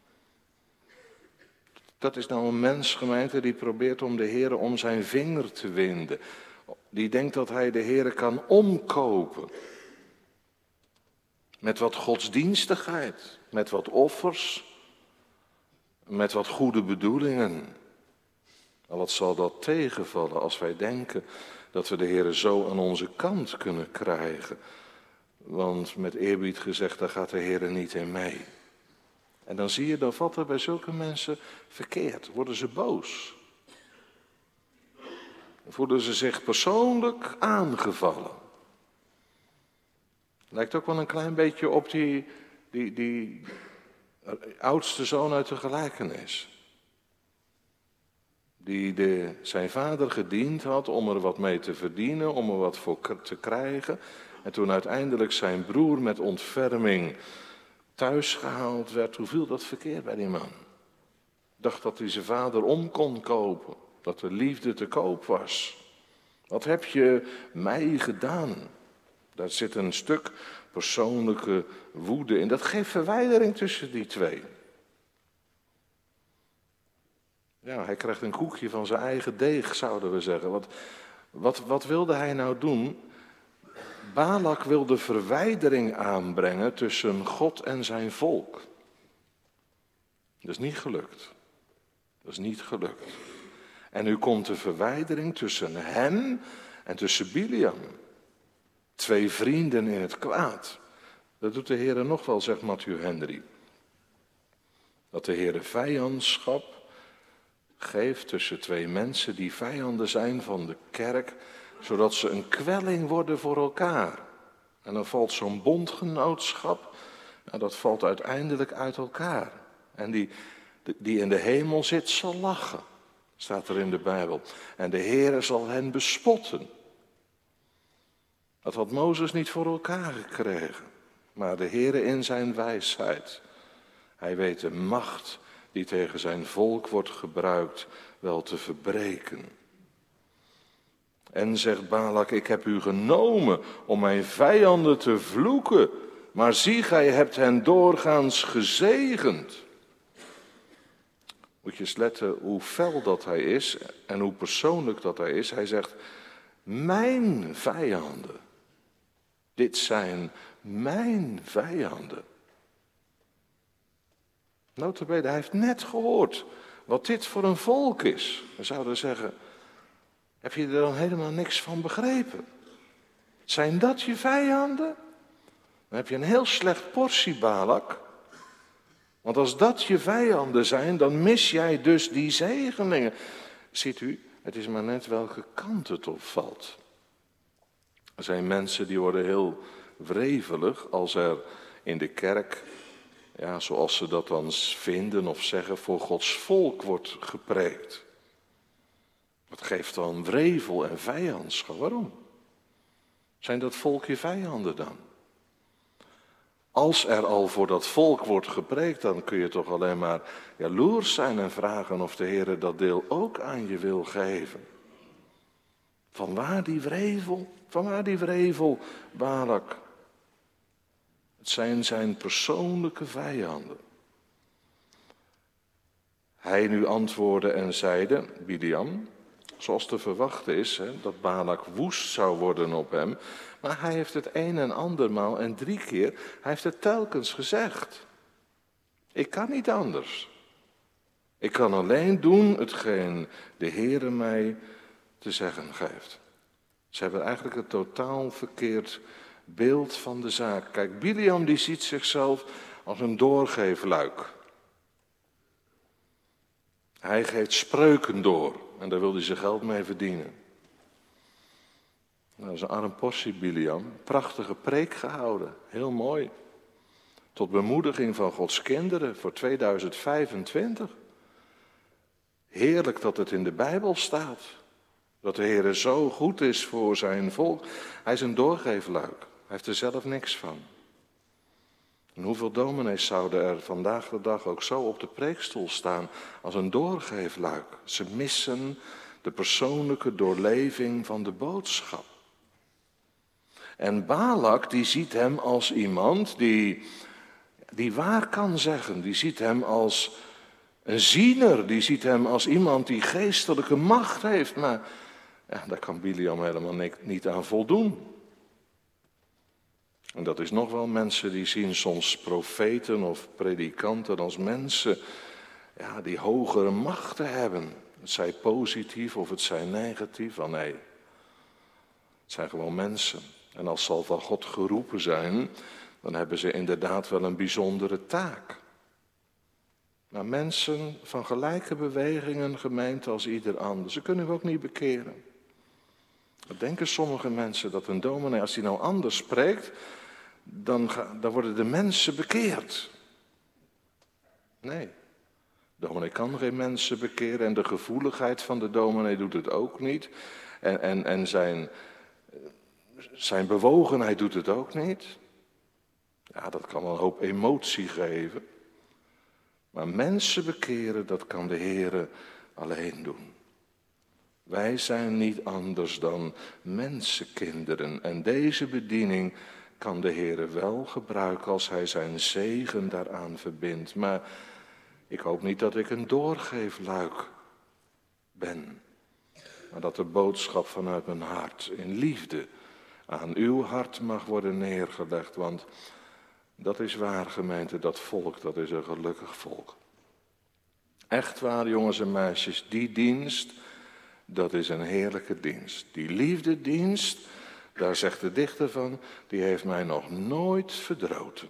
Dat is nou een mens, gemeente, die probeert om de Heere om zijn vinger te winden. Die denkt dat hij de Heere kan omkopen. Met wat godsdienstigheid, met wat offers, met wat goede bedoelingen. En wat zal dat tegenvallen als wij denken dat we de Heere zo aan onze kant kunnen krijgen. Want met eerbied gezegd, daar gaat de Heere niet in mee. En dan zie je, dan valt er bij zulke mensen verkeerd. Worden ze boos. Dan voelen ze zich persoonlijk aangevallen. Lijkt ook wel een klein beetje op die, die, die oudste zoon uit de gelijkenis. Die de, zijn vader gediend had om er wat mee te verdienen, om er wat voor te krijgen. En toen uiteindelijk zijn broer met ontferming thuis gehaald werd, hoe viel dat verkeerd bij die man? Dacht dat hij zijn vader om kon kopen, dat de liefde te koop was. Wat heb je mij gedaan? Daar zit een stuk persoonlijke woede in. Dat geeft verwijdering tussen die twee. Ja, hij krijgt een koekje van zijn eigen deeg, zouden we zeggen. Wat, wat, wat wilde hij nou doen? Balak wilde verwijdering aanbrengen tussen God en zijn volk. Dat is niet gelukt. Dat is niet gelukt. En nu komt de verwijdering tussen hem en tussen Biliam. Twee vrienden in het kwaad. Dat doet de Heere nog wel, zegt Matthew Henry. Dat de Heere vijandschap geeft tussen twee mensen die vijanden zijn van de kerk, zodat ze een kwelling worden voor elkaar. En dan valt zo'n bondgenootschap, nou, dat valt uiteindelijk uit elkaar. En die, die in de hemel zit, zal lachen, staat er in de Bijbel. En de Heere zal hen bespotten. Dat had Mozes niet voor elkaar gekregen. Maar de Heere in zijn wijsheid. Hij weet de macht die tegen zijn volk wordt gebruikt wel te verbreken. En zegt Balak: ik heb u genomen om mijn vijanden te vloeken. Maar zie, gij hebt hen doorgaans gezegend. Moet je eens letten hoe fel dat hij is en hoe persoonlijk dat hij is. Hij zegt: mijn vijanden. Dit zijn mijn vijanden. Nota bene, hij heeft net gehoord wat dit voor een volk is. We zouden zeggen: heb je er dan helemaal niks van begrepen? Zijn dat je vijanden? Dan heb je een heel slecht portie, Balak. Want als dat je vijanden zijn, dan mis jij dus die zegeningen. Ziet u, Het is maar net welke kant het op valt. Er zijn mensen die worden heel wrevelig als er in de kerk, ja, zoals ze dat dan vinden of zeggen, voor Gods volk wordt gepreekt. Dat geeft dan wrevel en vijandschap. Waarom? Zijn dat volk je vijanden dan? Als er al voor dat volk wordt gepreekt, dan kun je toch alleen maar jaloers zijn en vragen of de Heer dat deel ook aan je wil geven. Vanwaar die wrevel? Vanwaar die wrevel, Balak? Het zijn zijn persoonlijke vijanden. Hij nu antwoordde en zeide, Biliam, zoals te verwachten is, hè, dat Balak woest zou worden op hem. Maar hij heeft het een en andermaal en drie keer, hij heeft het telkens gezegd. Ik kan niet anders. Ik kan alleen doen hetgeen de Heere mij te zeggen geeft. Ze hebben eigenlijk een totaal verkeerd beeld van de zaak. Kijk, Biliam die ziet zichzelf als een doorgeefluik. Hij geeft spreuken door en daar wil hij zijn geld mee verdienen. Nou, dat is een arm portie, Biliam. Prachtige preek gehouden, heel mooi. Tot bemoediging van Gods kinderen voor tweeduizend vijfentwintig. Heerlijk dat het in de Bijbel staat. Dat de Heer zo goed is voor zijn volk. Hij is een doorgeefluik. Hij heeft er zelf niks van. En hoeveel dominees zouden er vandaag de dag ook zo op de preekstoel staan als een doorgeefluik? Ze missen de persoonlijke doorleving van de boodschap. En Balak die ziet hem als iemand die, die waar kan zeggen. Die ziet hem als een ziener. Die ziet hem als iemand die geestelijke macht heeft. Maar ja, daar kan Biliam helemaal niet aan voldoen. En dat is nog wel mensen die zien soms profeten of predikanten als mensen ja, die hogere machten hebben. Het zij positief of het zij negatief. Oh nee, het zijn gewoon mensen. En als ze al van God geroepen zijn, dan hebben ze inderdaad wel een bijzondere taak. Maar mensen van gelijke bewegingen, gemeente als ieder ander, ze kunnen we ook niet bekeren. Dat denken sommige mensen dat een dominee, als hij nou anders spreekt, dan, ga, dan worden de mensen bekeerd. Nee, de dominee kan geen mensen bekeren en de gevoeligheid van de dominee doet het ook niet. En, en, en zijn, zijn bewogenheid doet het ook niet. Ja, dat kan wel een hoop emotie geven. Maar mensen bekeren, dat kan de Heere alleen doen. Wij zijn niet anders dan mensenkinderen. En deze bediening kan de Heere wel gebruiken als hij zijn zegen daaraan verbindt. Maar ik hoop niet dat ik een doorgeefluik ben. Maar dat de boodschap vanuit mijn hart in liefde aan uw hart mag worden neergelegd. Want dat is waar, gemeente, dat volk, dat is een gelukkig volk. Echt waar, jongens en meisjes, die dienst, dat is een heerlijke dienst. Die liefdedienst, daar zegt de dichter van, die heeft mij nog nooit verdroten.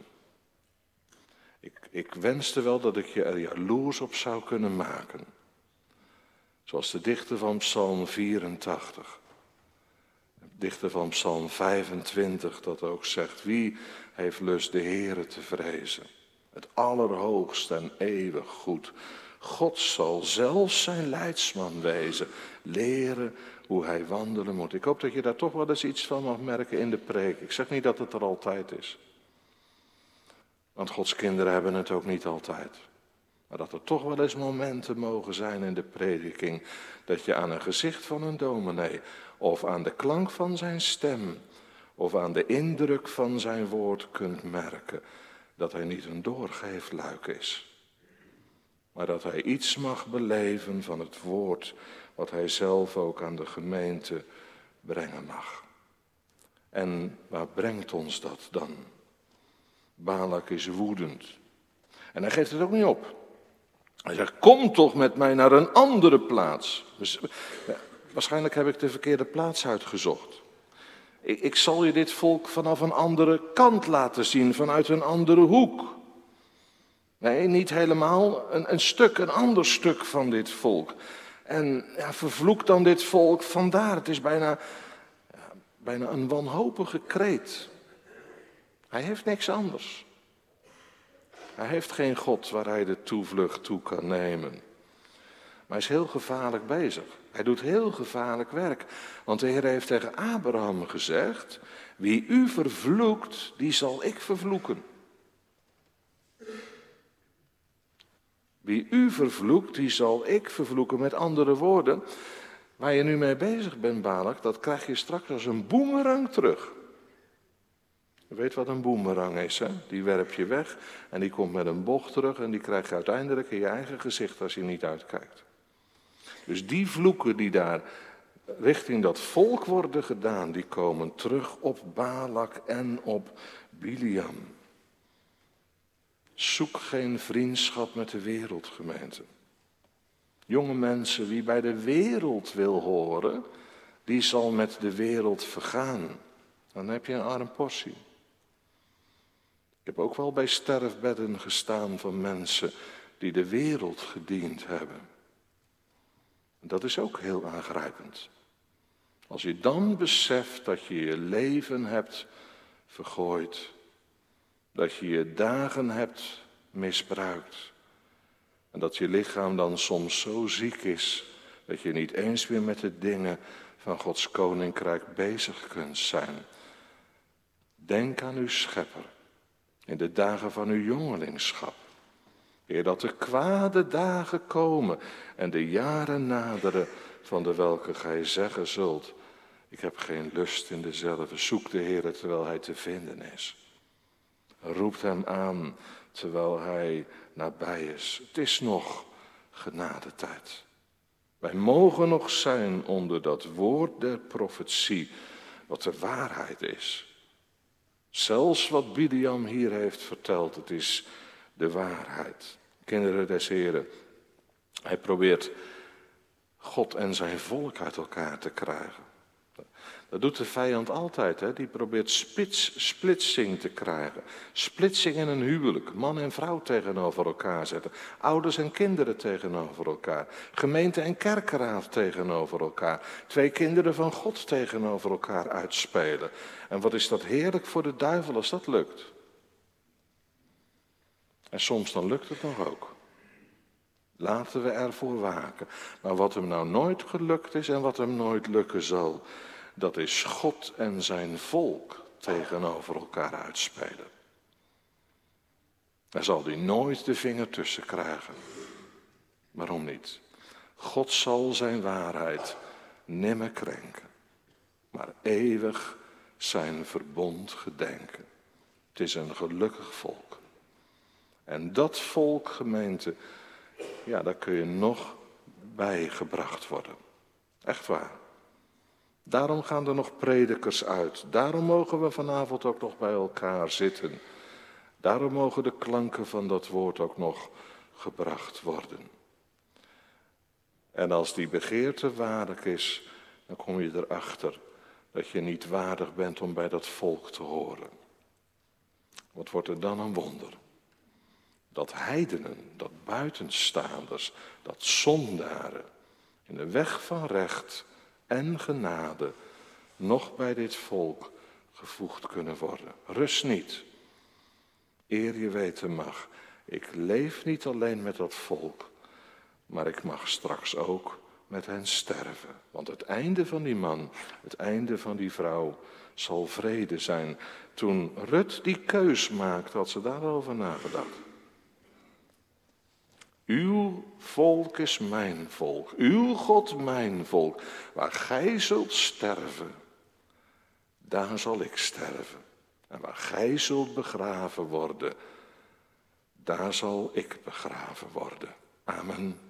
Ik, ik wenste wel dat ik je er jaloers op zou kunnen maken. Zoals de dichter van Psalm vierentachtig. De dichter van Psalm vijfentwintig dat ook zegt, wie heeft lust de Heere te vrezen? Het allerhoogst en eeuwig goed. God zal zelfs zijn leidsman wezen, leren hoe hij wandelen moet. Ik hoop dat je daar toch wel eens iets van mag merken in de preek. Ik zeg niet dat het er altijd is. Want Gods kinderen hebben het ook niet altijd. Maar dat er toch wel eens momenten mogen zijn in de prediking, dat je aan een gezicht van een dominee, of aan de klank van zijn stem, of aan de indruk van zijn woord kunt merken, dat hij niet een doorgeefluik is. Maar dat hij iets mag beleven van het woord, wat hij zelf ook aan de gemeente brengen mag. En waar brengt ons dat dan? Balak is woedend. En hij geeft het ook niet op. Hij zegt, kom toch met mij naar een andere plaats. Dus, waarschijnlijk heb ik de verkeerde plaats uitgezocht. Ik, ik zal je dit volk vanaf een andere kant laten zien, vanuit een andere hoek. Nee, niet helemaal. Een, een stuk, een ander stuk van dit volk. En ja, vervloek dan dit volk vandaar. Het is bijna, ja, bijna een wanhopige kreet. Hij heeft niks anders. Hij heeft geen God waar hij de toevlucht toe kan nemen. Maar hij is heel gevaarlijk bezig. Hij doet heel gevaarlijk werk. Want de Heer heeft tegen Abraham gezegd: wie u vervloekt, die zal ik vervloeken. Wie u vervloekt, die zal ik vervloeken. Met andere woorden, waar je nu mee bezig bent, Balak, dat krijg je straks als een boemerang terug. Je weet wat een boemerang is, hè? Die werp je weg en die komt met een bocht terug en die krijg je uiteindelijk in je eigen gezicht als je niet uitkijkt. Dus die vloeken die daar richting dat volk worden gedaan, die komen terug op Balak en op Biliam. Zoek geen vriendschap met de wereldgemeente. Jonge mensen, wie bij de wereld wil horen, die zal met de wereld vergaan. Dan heb je een arm portie. Ik heb ook wel bij sterfbedden gestaan van mensen die de wereld gediend hebben. Dat is ook heel aangrijpend. Als je dan beseft dat je je leven hebt vergooid, dat je je dagen hebt misbruikt en dat je lichaam dan soms zo ziek is dat je niet eens meer met de dingen van Gods koninkrijk bezig kunt zijn. Denk aan uw schepper in de dagen van uw jongelingschap. Eer dat de kwade dagen komen en de jaren naderen van de welke gij zeggen zult: ik heb geen lust in dezelfde. Zoek de Heer terwijl hij te vinden is. Roept hem aan terwijl hij nabij is. Het is nog genadetijd. Wij mogen nog zijn onder dat woord der profetie, wat de waarheid is. Zelfs wat Biliam hier heeft verteld, het is de waarheid. Kinderen des Heren, hij probeert God en zijn volk uit elkaar te krijgen. Dat doet de vijand altijd, hè? Die probeert spits, splitsing te krijgen. Splitsing in een huwelijk, man en vrouw tegenover elkaar zetten. Ouders en kinderen tegenover elkaar. Gemeente en kerkraad tegenover elkaar. Twee kinderen van God tegenover elkaar uitspelen. En wat is dat heerlijk voor de duivel als dat lukt. En soms dan lukt het nog ook. Laten we ervoor waken. Maar wat hem nou nooit gelukt is en wat hem nooit lukken zal, dat is God en zijn volk tegenover elkaar uitspelen. Daar zal hij nooit de vinger tussen krijgen. Waarom niet? God zal zijn waarheid nimmer krenken, maar eeuwig zijn verbond gedenken. Het is een gelukkig volk. En dat volk, gemeente, ja, daar kun je nog bij gebracht worden. Echt waar. Daarom gaan er nog predikers uit. Daarom mogen we vanavond ook nog bij elkaar zitten. Daarom mogen de klanken van dat woord ook nog gebracht worden. En als die begeerte waardig is, dan kom je erachter dat je niet waardig bent om bij dat volk te horen. Wat wordt er dan een wonder? Dat heidenen, dat buitenstaanders, dat zondaren in de weg van recht en genade nog bij dit volk gevoegd kunnen worden. Rust niet, eer je weten mag, ik leef niet alleen met dat volk, maar ik mag straks ook met hen sterven. Want het einde van die man, het einde van die vrouw zal vrede zijn. Toen Rut die keus maakte, had ze daarover nagedacht. Uw volk is mijn volk, uw God mijn volk. Waar gij zult sterven, daar zal ik sterven. En waar gij zult begraven worden, daar zal ik begraven worden. Amen.